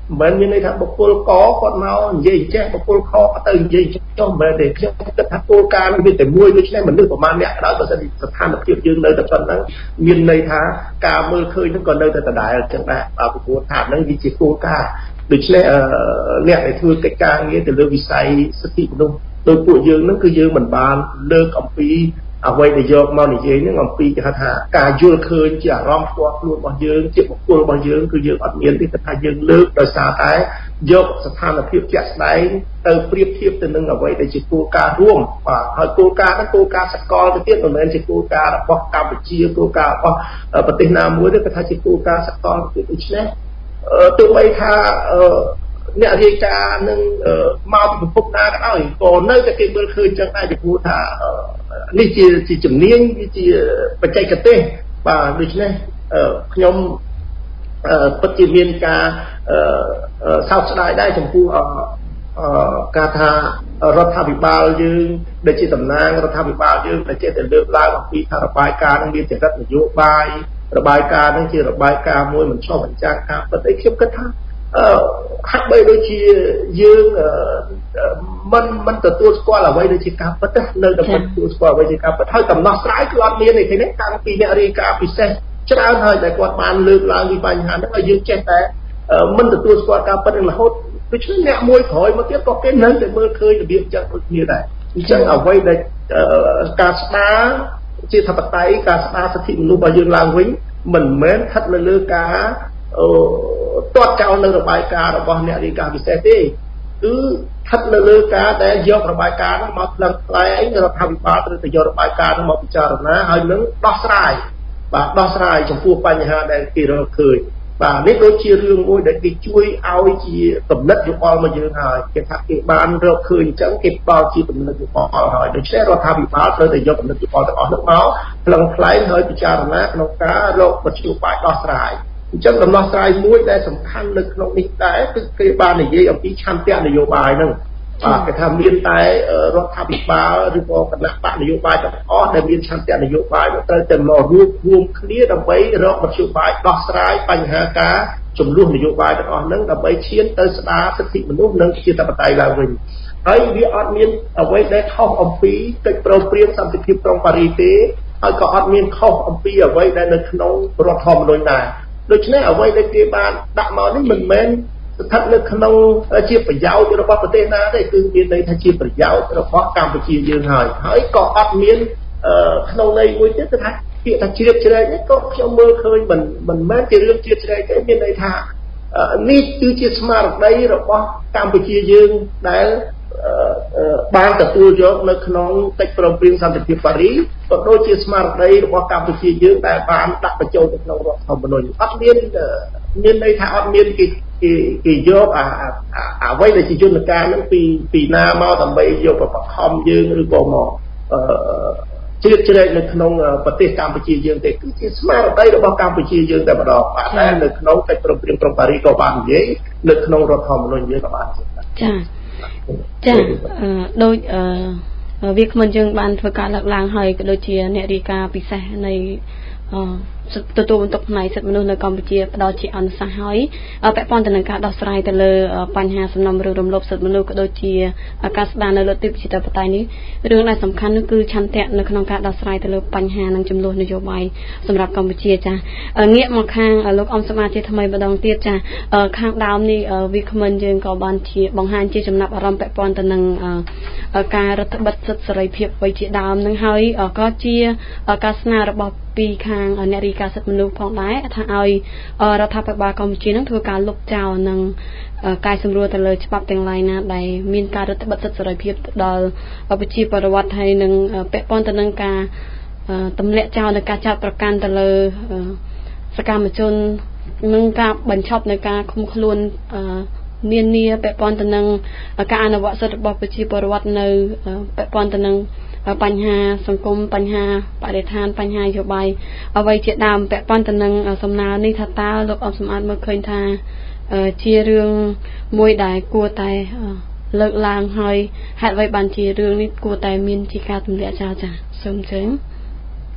មិនមានន័យថាបុគ្គលកគាត់មកនិយាយចេះបុគ្គលខទៅនិយាយចុះមិនទេខ្ញុំគិតថាគោលការណ៍នឹងវាតែមួយដូច្នេះមនុស្សប្រមាណអ្នកក៏ដោយបើសិនស្ថានភាពយើងនៅតែប៉ុណ្ណឹងមានន័យថាការមើលឃើញហ្នឹងក៏នៅតែដដែលអញ្ចឹងដែរបើប្រគួតថាហ្នឹងវាជាគោលការណ៍ដូច្នេះអ្នកដែលធ្វើកិច្ចការងារទៅលើវិស័យសិទ្ធិមនុស្សដោយពួកយើងហ្នឹងគឺយើងមិនបានលើកអំពីអ្វីដែលយកមកនិយាយហ្នឹងអំពីគេហៅថាការយល់ឃើញជាអារម្មណ៍ផ្ទាល់ខ្លួនរបស់យើងជាបុគ្គលរបស់យើងគឺយើងអត់មានទេថាយើងលើកដោយសារតែយកស្ថានភាពជាក់ស្ដែងទៅប្រៀបធៀបទៅនឹងអ្វីដែលជាគោលការណ៍រួមបាទហើយគោលការណ៍ហ្នឹងគោលការណ៍សកលទៅទៀតមិនមែនជាគោលការណ៍របស់កម្ពុជាគោលការណ៍របស់ប្រទេសណាមួយទេគាត់ថាជាគោលការណ៍សកលទៅទៀតដូច្នេះទោះបីថាអ្នករាយការណ៍នឹងមកពីពិភពណាក៏ដោយក៏នៅតែគេមើលឃើញចឹងដែរពីព្រោះថានេះជាជាជំនាញវាជាបច្ចេកទេសបាទដូច្នេះខ្ញុំពិតជាមានការសោកស្ដាយដែរចំពោះការថារដ្ឋាភិបាលយើងដែលជាតំណាងរដ្ឋាភិបាលយើងដែលចេះតែលើកឡើងអំពីថារបាយការណ៍នឹងមានចរិតនយោបាយរបាយការណ៍នឹងជារបាយការណ៍មួយមិនឆ្លុះបញ្ចាំងការពិតអីខ្ញុំគិតថាហាក់បីដូចជាយើងមិនមិនទទួលស្គាល់អ្វីដែលជាការពិតនៅតែមិនទទួលស្គាល់អ្វីជាការពិតហើយដំណោះស្រាយគឺអត់មានទេឃើញទេតាំងពីអ្នករាយការណ៍ពិសេសច្រើនហើយដែលគាត់បានលើកឡើងពីបញ្ហាហ្នឹងហើយយើងចេះតែមិនទទួលស្គាល់ការពិតនឹងរហូតដូច្នេះអ្នកមួយក្រោយមកទៀតក៏គេនៅតែមើលឃើញរបៀបចឹងដូចគ្នាដែរអញ្ចឹងអ្វីដែលការស្ដារជាធិបតេយ្យការស្ដារសិទ្ធិមនុស្សរបស់យើងឡើងវិញមិនមែនស្ថិតនៅលើការទាត់ចោលនៅរបាយការណ៍របស់អ្នករាយការណ៍ពិសេសទេគឺស្ថិតនៅលើការដែលយករបាយការណ៍ហ្នឹងមកផ្លឹងផ្លែងរដ្ឋាភិបាលត្រូវតែយករបាយការណ៍ហ្នឹងមកពិចារណាហើយនឹងដោះស្រាយបាទដោះស្រាយចំពោះបញ្ហាដែលគេរកឃើញបាទនេះដូចជារឿងមួយដែលគេជួយឲ្យជាកំណត់យោបល់មកយើងហើយគេថាគេបានរកឃើញអញ្ចឹងគេផ្ដល់ជាកំណត់យោបល់ហើយដូច្នេះរដ្ឋាភិបាលត្រូវតែយកកំណត់យោបល់ទាំងអស់នោះមកផ្លឹងផ្លែងហើយពិចារណាក្នុងការរកមធ្យោបាយដោះស្រាយអញ្ចឹងដំណោះស្រាយមួយដែលសំខាន់នៅក្នុងនេះដែរគឺគេបាននិយាយអំពីឆន្ទៈនយោបាយហ្នឹងបាទគេថាមានតែរដ្ឋាភិបាលឬក៏គណៈបកនយោបាយទាំងអស់ដែលមានឆន្ទៈនយោបាយត្រូវតែមករួបរวมគ្នាដើម្បីរកមធ្យោបាយដោះស្រាយបញ្ហាការចំនួននយោបាយទាំងអស់ហ្នឹងដើម្បីឈានទៅស្ដារសិទ្ធិមនុស្សនិងប្រជាធិបតេយ្យឡើងវិញហើយវាអត់មានអ្វីដែលខុសអំពីកិច្ចព្រមព្រៀងសន្តិភាពក្រុងប៉ារីសទេហើយក៏អត់មានខុសអំពីអ្វីដែលនៅក្នុងរដ្ឋធម្មនុញ្ញដែរដូច្នេះអ្វីដែលគេបានដាក់មកនេះមិនមែនស្ថិតនៅក្នុងជាប្រយោជន៍របស់ប្រទេសណាទេគឺមានន័យថាជាប្រយោជន៍របស់កម្ពុជាយើងហើយហើយក៏អត់មានក្នុងន័យមួយទៀតគឺថាពាក្យថាជ្រៀតជ្រែកនេះក៏ខ្ញុំមើលឃើញមិនមិនមែនជារឿងជ្រៀតជ្រែកទេមានន័យថានេះគឺជាស្មារតីរបស់កម្ពុជាយើងដែលបានទទួលយកនៅក្នុងកិច្ចព្រមព្រៀងសន្តិភាពប៉ារីសក៏ដូចជាស្មារតីរបស់កម្ពុជាយើងដែលបានដាក់បញ្ចូលទៅក្នុងរដ្ឋធម្មនុញ្ញអត់មានមានន័យថាអត់មានគេគេគេយកអាអ្វីដែលជាយន្តការហ្នឹងពីពីណាមកដើម្បីយកទៅបង្ខំយើងឬក៏មកជ្រៀតជ្រែកនៅក្នុងប្រទេសកម្ពុជាយើងទេគឺជាស្មារតីរបស់កម្ពុជាយើងតែម្ដងបាទតែនៅក្នុងកិច្ចព្រមព្រៀងក្រុងប៉ារីសក៏បាននិយាយនៅក្នុងរដ្ឋធម្មនុញ្ញយើងក៏បានចា៎ចាដូចវាគ្មិនយើងបានធ្វើការលើកឡើងហើយក៏ដូចជាអ្នករាយការណ៍ពិសេសនៃទទួលបន្ទុកផ្នែកសិទ្ធិមនុស្សនៅកម្ពុជាផ្ដល់ជាអនុសាសន៍ហើយពាក់ព័ន្ធទៅនឹងការដោះស្រាយទៅលើបញ្ហាសំណុំរឿងរំលោភសិទ្ធិមនុស្សក៏ដូចជាការស្ដារនៅលទ្ធិប្រជាធិបតេយ្យនេះរឿងដែលសំខាន់នោះគឺឆន្ទៈនៅក្នុងការដោះស្រាយទៅលើបញ្ហានិងចំនួននយោបាយសម្រាប់កម្ពុជាចាងាកមកខាងលោកអំសមាជាថ្មីម្ដងទៀតចាខាងដើមនេះវាគ្មិនយើងក៏បានជាបង្ហាញជាចំណាប់អារម្មណ៍ពាក់ព័ន្ធទៅនឹងការរដ្ឋបិទសិទ្ធិសេរីភាពអ្វីជាដើមនឹងហើយក៏ជាការស្នើរបស់ពីខាងអ្នករាយការណ៍សិទ្ធិមនុស្សផងដែរថាឲ្យរដ្ឋាភិបាលកម្ពុជានឹងធ្វើការលុបចោលនិងកាយសម្រួលទៅលើច្បាប់ទាំងឡាយណាដែលមានការរដ្ឋបិទសិទ្ធិសេរីភាពដល់ប្រជាពលរដ្ឋហើយនឹងពាក់ព័ន្ធទៅនឹងការទម្លាក់ចោលនៃការចាត់ប្រកាន់ទៅលើសកម្មជននិងការបញ្ឈប់នៃការឃុំខ្លួននានាពាក់ព័ន្ធទៅនឹងការអនុវត្តសិទ្ធិរបស់ប្រជាពលរដ្ឋនៅពាក់ព័ន្ធទៅនឹងបញ្ហាសង្គមបញ្ហាបរិស្ថានបញ្ហានយោបាយអ្វីជាដើមពាក់ព័ន្ធទៅនឹងសំណើនេះថាតើលោកអមសម្បត្តិមើលឃើញថាជារឿងមួយដែលគួរតែលើកឡើងហើយហេតុអ្វីបានជារឿងនេះគួរតែមានជាការទម្លាក់ចោលចា៎សូមអញ្ជើញ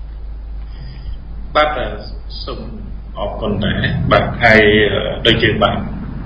បាទសូមអរគុណដែរបាទហើយដូចជាបាទ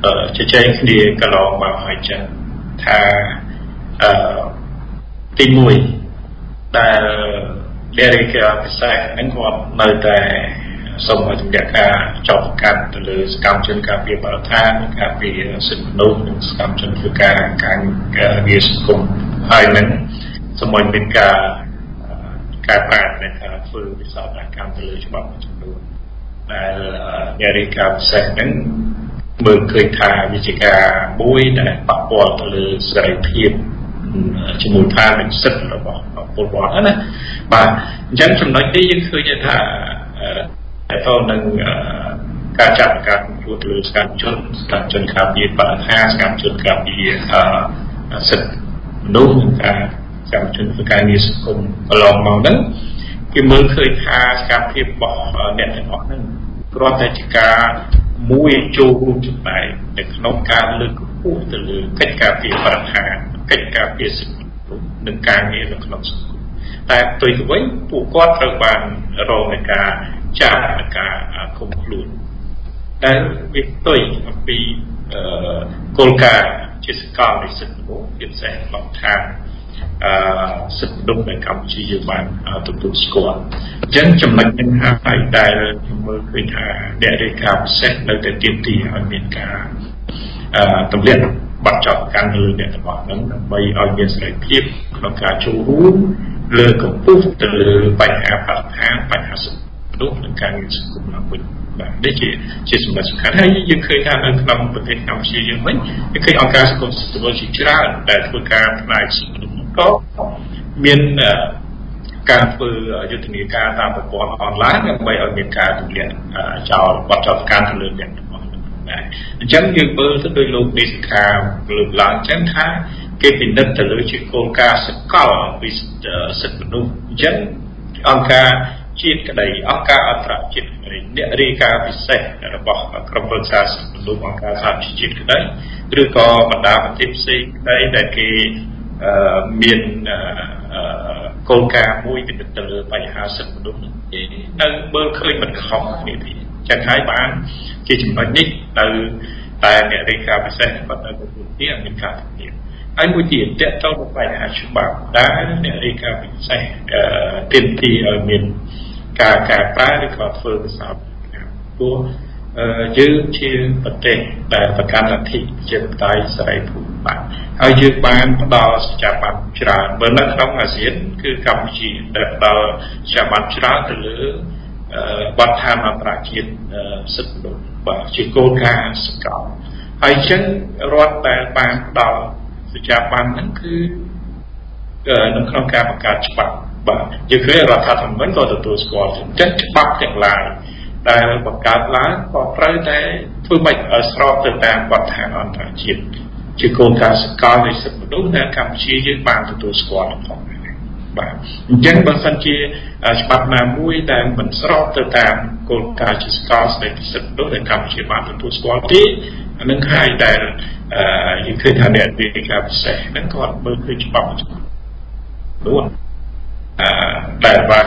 ជជែកគ្នាកន្លងមកហើយចឹងថាអឺទីមួយដែលដែលគេពិសេសហ្នឹងគាត់នៅតែសូមឲ្យទម្លាក់ការចោទប្រកាន់ទៅលើសកម្មជនការពារបរិស្ថានការពារសិទ្ធិមនុស្សនិងសកម្មជនធ្វើការការងារសង្គមហើយនឹងសូមឲ្យមានការការប្រាជ្ញាការធ្វើវិសោធនកម្មទៅលើច្បាប់មួយចំនួនដែលអ្នករាយការណ៍ពិសេសហ្នឹងមើលឃើញថាវិជាការមួយដែលប៉ះពាល់ទៅលើសេរីភាពជាមួយថានឹងសិទ្ធិរបស់ពលរដ្ឋណាបាទអញ្ចឹងចំណុចនេះយើងឃើញថាតែទៅនឹងការចាត់ការជួបលើសកម្មជនសកម្មជនការពារបរិស្ថានសកម្មជនការពារសិទ្ធិមនុស្សនិងការសកម្មជនធ្វើការងារសង្គមកន្លងមកហ្នឹងគេមើលឃើញថាសកម្មភាពរបស់អ្នកទាំងអស់ហ្នឹងគ្រាន់តែជាការមួយចូលរួមចំណែកនៅក្នុងការលើកកម្ពស់ទៅលើកិច្ចការពារបរិស្ថានកិច្ចការពារសិទ្ធិមនុស្សនិងការងារនៅក្នុងសង្គមតែផ្ទុយទៅវិញពួកគាត់ត្រូវបានរងនឹងការចាប់និងការឃុំខ្លួនតែវាផ្ទុយអំពីគោលការណ៍ជាសកលនៃសិទ្ធិមនុស្សជាពិសេសបទដ្ឋានសិទ្ធិមនុស្សនៅកម្ពុជាយើងបានទទួលស្គាល់អញ្ចឹងចំណុចនេះហើយដែលខ្ញុំមើលឃើញថាអ្នករាយការណ៍ពិសេសនៅតែទាមទារឲ្យមានការទម្លាក់បទចោទប្រកាន់លើអ្នកទាំងអស់ហ្នឹងដើម្បីឲ្យមានសេរីភាពក្នុងការចូលរួមលើកម្ពុជាទៅលើបញ្ហាបរិស្ថានបញ្ហាសិទ្ធិមនុស្សនិងការងារសង្គមឡើងវិញបាទនេះជាជាសម្រាប់សំខាន់ហើយយើងឃើញថានៅក្នុងប្រទេសកម្ពុជាយើងវិញគឺឃើញអង្គការសង្គមស៊ីវិលជាច្រើនដែលធ្វើការផ្នែកសិទ្ធិមនុស្សក៏មានការធ្វើយុទ្ធនាការតាមប្រព័ន្ធអនឡាញដើម្បីឲ្យមានការទម្លាក់ចោលបទចោទប្រកាន់ទៅលើអ្នកទាំងអស់នោះដែរអញ្ចឹងយើងមើលទៅដោយលោកនេះសខាលើកឡើងចឹងថាគេពិនិត្យទៅលើជាគោលការណ៍សកលអំពីសិទ្ធិមនុស្សអញ្ចឹងអង្គការជាតិក្តីអង្គការអន្តរជាតិក្តីអ្នករាយការណ៍ពិសេសរបស់ក្រុមប្រឹក្សាសិទ្ធិមនុស្សអង្គការសហជីវជាតិក្តីឬក៏បណ្ដាប្រទេសផ្សេងក្តីដែលគេមានគោលការណ៍មួយទៅទៅលើបញ្ហាសិទ្ធិមនុស្សនៅមើលឃើញមិនខុសគ្នាទេចឹងហើយបានជាចំណុចនេះនៅតែអ្នករាយការណ៍ពិសេសគាត់នៅទទួលទានមានការធានាហើយមួយទៀតតើតើទៅបញ្ហាច្បាប់ដែលអ្នករាយការណ៍ពិសេសទាមទារឲ្យមានការកែប្រែឬក៏ធ្វើវិសោធនកម្មព្រោះយើងជាប្រទេសដែលប្រកាន់លទ្ធិជាបតៃសេរីភូមិបាទហើយយើងបានផ្ដល់សច្ចាប័នច្រើនបើនៅក្នុងអាស៊ានគឺកម្ពុជាដែលផ្ដល់សច្ចាប័នច្រើនទៅលើបទដ្ឋានអន្តរជាតិសិទ្ធិមនុស្សបាទជាគោលការណ៍សកលហើយចឹងរដ្ឋដែលបានផ្ដល់សច្ចាប័នហ្នឹងគឺនៅក្នុងការបង្កើតច្បាប់បាទយើងឃើញរដ្ឋាភិបាលក៏ទទួលស្គាល់ចឹងចឹងច្បាប់ទាំងឡាយដែលបង្កើតឡើងក៏ត្រូវតែធ្វើម៉េចឲ្យស្របទៅតាមបទដ្ឋានអន្តរជាតិជាគោលការណ៍សកលនៃសិទ្ធិមនុស្សដែលកម្ពុជាយើងបានទទួលស្គាល់ផងបាទអញ្ចឹងបើសិនជាច្បាប់ណាមួយដែលមិនស្របទៅតាមគោលការណ៍ជាសកលស្តីពីសិទ្ធិមនុស្សដែលកម្ពុជាបានទទួលស្គាល់ទេអានឹងហើយដែលយើងឃើញថាអ្នកវិការពិសេសហ្នឹងគាត់មើលឃើញច្បាប់នោះអឺដែលបាន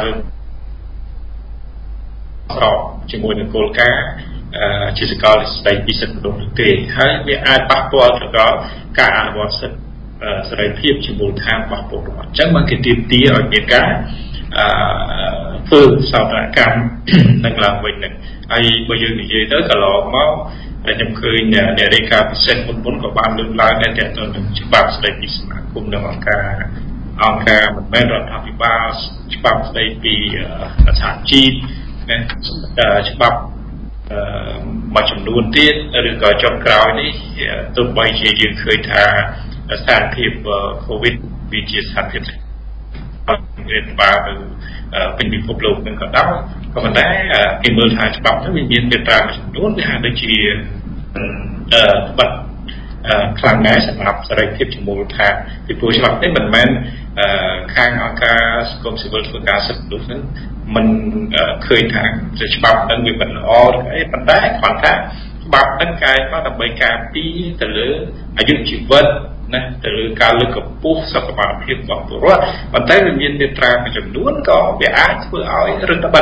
ស្របជាមួយនឹងគោលការណ៍ជាសកលស្តីពីសិទ្ធិមនុស្សនោះទេហើយវាអាចប៉ះពាល់ទៅដល់ការអនុវត្តសិទ្ធិសេរីភាពជាមូលដ្ឋានរបស់ពលរដ្ឋអញ្ចឹងបានគេទាមទារឲ្យមានការអឺធ្វើសោតកម្មនឹងឡើងវិញហ្នឹងហើយបើយើងនិយាយទៅកន្លងមកតែខ្ញុំឃើញអ្នករាយការណ៍ពិសេសមុនមុនក៏បានលើកឡើងដែរទាក់ទងនឹងច្បាប់ស្តីពីសមាគមនិងអង្គការអង្គការមិនមែនរដ្ឋាភិបាលច្បាប់ស្តីពីសហជីពណាច្បាប់មួយចំនួនទៀតឬក៏ចុងក្រោយនេះទោះបីជាយើងឃើញថាស្ថានភាព COVID វាជាស្ថានភាពរដ្ឋបាលពេញពិភពលោកនឹងក៏ដោយក៏ប៉ុន្តែគេមើលថាច្បាប់នោះវាមានមាត្រាមួយចំនួនវាហាក់ដូចជាអឺបាត់ខ្លាំងណាស់សម្រាប់សេរីភាពជាមូលដ្ឋានពីព្រោះច្បាប់នេះមិនមែនខាងអង្គការសង្គមស៊ីវិលធ្វើការសិទ្ធិមនុស្សហ្នឹងមិនឃើញថាច្បាប់ហ្នឹងវាមិនល្អឬអីប៉ុន្តែគាត់ថាច្បាប់ហ្នឹងកែមកដើម្បីការពារទៅលើអាយុជីវិតណាទៅលើការលើកកម្ពស់សុខភាពរបស់ពលរដ្ឋប៉ុន្តែវាមានមាត្រាមួយចំនួនក៏វាអាចធ្វើឲ្យរដ្ឋបាល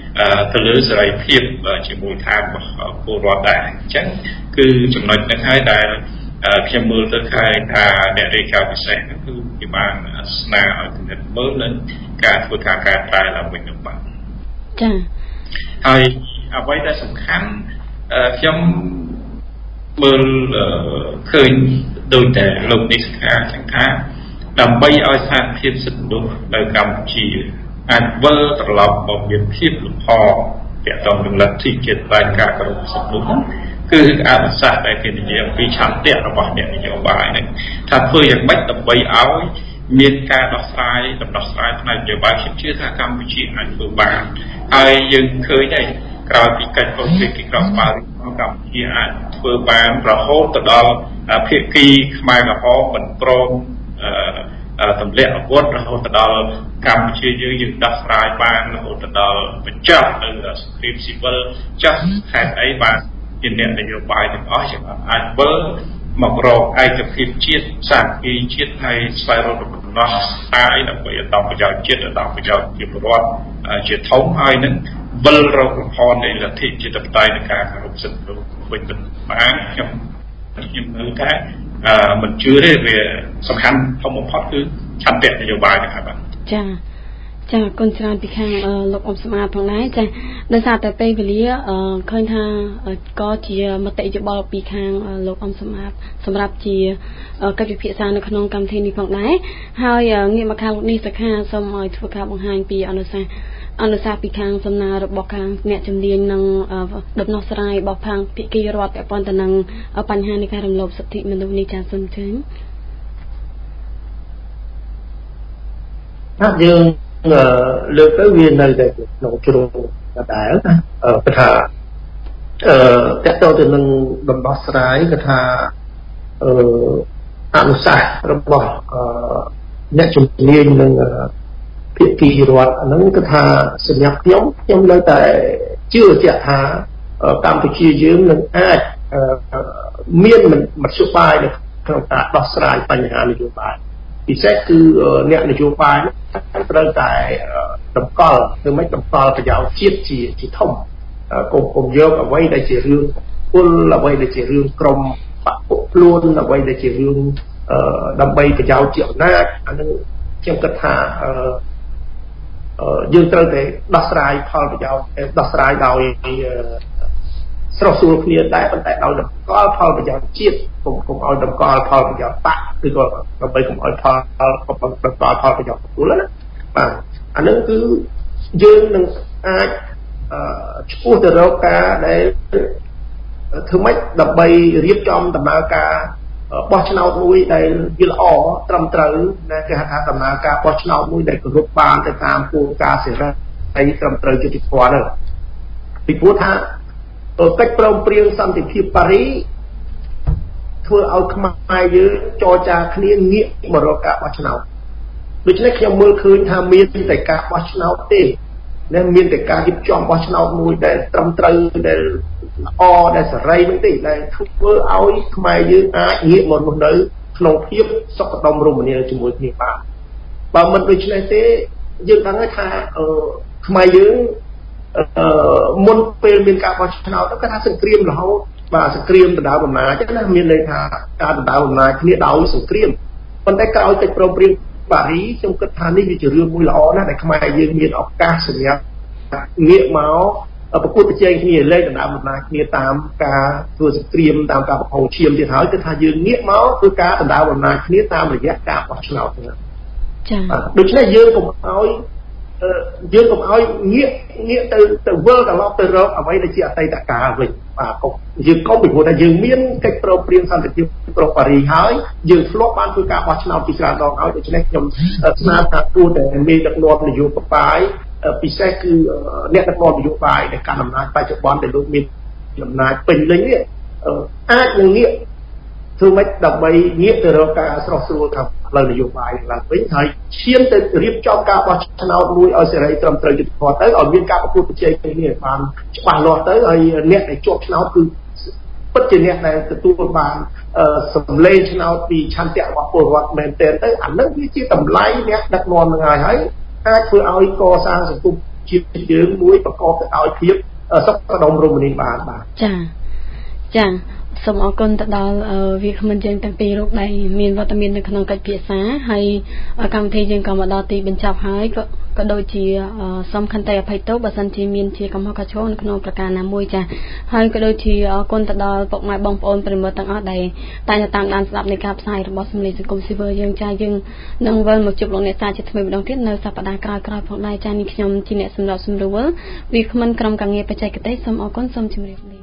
ទៅលើសេរីភាពជាមួយខាងពលរដ្ឋដែរអញ្ចឹងគឺចំណុចហ្នឹងហើយដែលខ្ញុំមើលទៅឃើញថាអ្នករាយការណ៍ពិសេសហ្នឹងគឺពិបានស្នើឲ្យពិនិត្យមើលនឹងការធ្វើការកែប្រែឡើងវិញទៅបាទចា៎ហើយអ្វីដែលសំខាន់ខ្ញុំមើលឃើញដូចតែលោកនេះថាចឹងថាដើម្បីឲ្យស្ថានភាពសិទ្ធិមនុស្សនៅកម្ពុជាអាចវិលត្រឡប់មកមានភាពលំហទាក់ទងនឹងលទ្ធិជាតិផ្នែកការគោរពសិទ្ធិមនុស្សគឺអនុសាសន៍ដែលគេនិយាយអំពីឆន្ទៈរបស់អ្នកនយោបាយនេះថាធ្វើយ៉ាងម៉េចដើម្បីឲ្យមានការដោះស្រាយដំណោះស្រាយផ្នែកនយោបាយខ្ញុំជឿថាកម្ពុជាអាចធ្វើបានហើយយើងឃើញដែរក្រោយពីកិច្ចព្រមព្រៀងទីក្រុងប៉ារីសកម្ពុជាអាចធ្វើបានរហូតទៅដល់ភាគីខ្មែរក្រហមមិនព្រមទម្លាក់អាវុធរហូតដល់កម្ពុជាយើងយើងដោះស្រាយបានរហូតដល់បញ្ចប់នៅសង្គ្រាមស៊ីវិលចាស់ហេតុអីបានជាអ្នកនយោបាយទាំងអស់ជាអាចវិលមករកឯកភាពជាតិសាមគ្គីជាតិហើយស្វែងរកដំណោះស្រាយដើម្បីឲ្យដល់ប្រយោជន៍ជាតិដល់ប្រយោជន៍ប្រជាពលរដ្ឋជាធំហើយនឹងវិលរកលំហនៃលទ្ធិជាតិបតេយ្យនៃការគោរពសិទ្ធិមនុស្សវិញទៅបានខ្ញុំខ្ញុំមើលថាមិនជឿទេវាសំខាន់ធំបំផុតគឺឆន្ទៈនយោបាយนะครับចាចាគុណច្រើនពីខាងលោកអ៊ំសម្អាតផងដែរចាដោយសារតែពេលវេលាឃើញថាក៏ជាមតិយោបល់ពីខាងលោកអ៊ំសម្អាតសម្រាប់ជាកិច្ចពិភាក្សានៅក្នុងកម្មវិធីនេះផងដែរហើយងាកមកខាងលោកនេះសខាសូមឲ្យធ្វើការបង្ហាញពីអនុសាសន៍អនុសាសន៍ពីខាងសំណើរបស់ខាងអ្នកជំនាញនិងដំណោះស្រាយរបស់ខាងភាគីរដ្ឋពាក់ព័ន្ធទៅនឹងបញ្ហានៃការរំលោភសិទ្ធិមនុស្សនេះចាសូមជឿថាយើងលើកទៅវានៅតែក្នុងជ្រុងដដែលណាគេថាអឺតើតើទៅនឹងដំណោះស្រាយគេថាអឺអនុសាសន៍របស់អឺអ្នកជំនាញនឹងភាគីរដ្ឋហ្នឹងគឺថាសម្រាប់ខ្ញុំខ្ញុំនៅតែជឿជាក់ថាកម្ពុជាយើងនឹងអាចមានមធ្យោបាយនៅក្នុងការដោះស្រាយបញ្ហានយោបាយពិសេសគឺអ្នកនយោបាយត្រូវតែតម្កល់គឺមិនតម្កល់ប្រយោជន៍ជាតិជាជាធំកុំកុំយកអ្វីដែលជារឿងពលអ្វីដែលជារឿងក្រុមបពុខ្លួនអ្វីដែលជារឿងដើម្បីប្រយោជន៍ជាអំណាចអានឹងខ្ញុំគិតថាយើងត្រូវតែដោះស្រាយផលប្រយោជន៍ដោះស្រាយដោយស្រោះស្រួលគ្នាដែរប៉ុន្តែដោយតម្កល់ផលប្រយោជន៍ជាតិកុំកុំឲ្យតម្កល់ផលប្រយោជន៍បកឬក៏ដើម្បីកុំឲ្យផលកុំតម្កល់ផលប្រយោជន៍ពលណាបាទអានឹងគឺយើងនឹងអាចឈ្មោះទៅរកការដែលធ្វើម៉េចដើម្បីរៀបចំដំណើរការបោះឆ្នោតមួយដែលវាល្អត្រឹមត្រូវណាគេហៅថាដំណើរការបោះឆ្នោតមួយដែលគោរពបានទៅតាមគោលការណ៍សេរីហើយត្រឹមត្រូវយុត្តិធម៌នោះពីព្រោះថាកិច្ចព្រមព្រៀងសន្តិភាពប៉ារីធ្វើឲ្យខ្មែរយើងចរចាគ្នាងាកមករកការបោះឆ្នោតដូច្នេះខ្ញុំមើលឃើញថាមានតែការបោះឆ្នោតទេនិងមានតែការរៀបចំបោះឆ្នោតមួយដែលត្រឹមត្រូវដែលល្អដែលសេរីនោះទេដែលធ្វើឲ្យខ្មែរយើងអាចងាកមករស់នៅក្នុងភាពសុខដុមរមនាជាមួយគ្នាបានបើមិនដូច្នេះទេយើងដឹងថាខ្មែរយើងមុនពេលមានការបោះឆ្នោតគាត់ថាសង្គ្រាមរហូតបាទសង្គ្រាមដណ្ដើមអំណាចណាមានន័យថាការដណ្ដើមអំណាចគ្នាដោយសង្គ្រាមប៉ុន្តែក្រោយកិច្ចព្រមព្រៀងប៉ារីខ្ញុំគិតថានេះវាជារឿងមួយល្អណាស់ដែលខ្មែរយើងមានឱកាសសម្រាប់ងាកមកប្រកួតប្រជែងគ្នាលេខដណ្ដើមអំណាចគ្នាតាមការធ្វើសង្គ្រាមតាមការបង្ហូរឈាមទៀតហើយគឺថាយើងងាកមកធ្វើការដណ្ដើមអំណាចគ្នាតាមរយៈការបោះឆ្នោតហ្នឹងចា៎ដូច្នេះយើងកុំឲ្យយើងកុំឲ្យងាកងាកទៅទៅវិលត្រឡប់ទៅរកអ្វីដែលជាអតីតកាលវិញបាទកុំយើងកុំពីព្រោះថាយើងមានកិច្ចព្រមព្រៀងសន្តិភាពក្រុងប៉ារីសហើយយើងធ្លាប់បានធ្វើការបោះឆ្នោតពីច្រើនដងហើយដូច្នេះខ្ញុំស្នើថាគួរតែមានដឹកនាំនយោបាយពិសេសគឺអ្នកដឹកនាំនយោបាយដែលកាន់អំណាចបច្ចុប្បន្នដែលលោកមានអំណាចពេញលេញនេះអាចនឹងងាកធ្វើម៉េចដើម្បីងាកទៅរកការស្រោះស្រួលខាងផ្លូវនយោបាយឡើងវិញហើយឈានទៅរៀបចំការបោះឆ្នោតមួយឲ្យសេរីត្រឹមត្រូវយុត្តិធម៌ទៅឲ្យមានការប្រកួតប្រជែងគ្នាបានច្បាស់លាស់ទៅហើយអ្នកដែលជាប់ឆ្នោតគឺពិតជាអ្នកដែលទទួលបានសម្លេងឆ្នោតពីឆន្ទៈរបស់ពលរដ្ឋមែនទែនទៅអានឹងវាជាតម្លៃអ្នកដឹកនាំនឹងហើយហើយអាចធ្វើឲ្យកសាងសង្គមជាតិយើងមួយប្រកបទៅដោយភាពសុខដុមរមនាបានបាទចាចាសូមអរគុណទៅដល់វាគ្មិនយើងទាំងពីររូបដែលមានវត្តមាននៅក្នុងកិច្ចពិសាហើយកម្មវិធីយើងក៏មកដល់ទីបញ្ចប់ហើយក៏ក៏ដូចជាសូមខន្តីអភ័យទោសបើសិនជាមានជាកំហុសខុសឆ្គងនៅក្នុងប្រការណាមួយចាហើយក៏ដូចជាអរគុណទៅដល់ពុកម៉ែបងប្អូនប្រិយមិត្តទាំងអស់ដែលតែងតែតាមដានស្ដាប់នៃការផ្សាយរបស់សម្លេងសង្គមស៊ីវិលយើងចាយើងនឹងវិលមកជួបលោកអ្នកតាជាថ្មីម្ដងទៀតនៅសប្ដាហ៍ក្រោយៗផងដែរចានេះខ្ញុំជាអ្នកសម្របសម្រួលវាគ្មិនក្រុមការងារបច្ចេកទេសសូមអរគុណសូមជម្រាបលា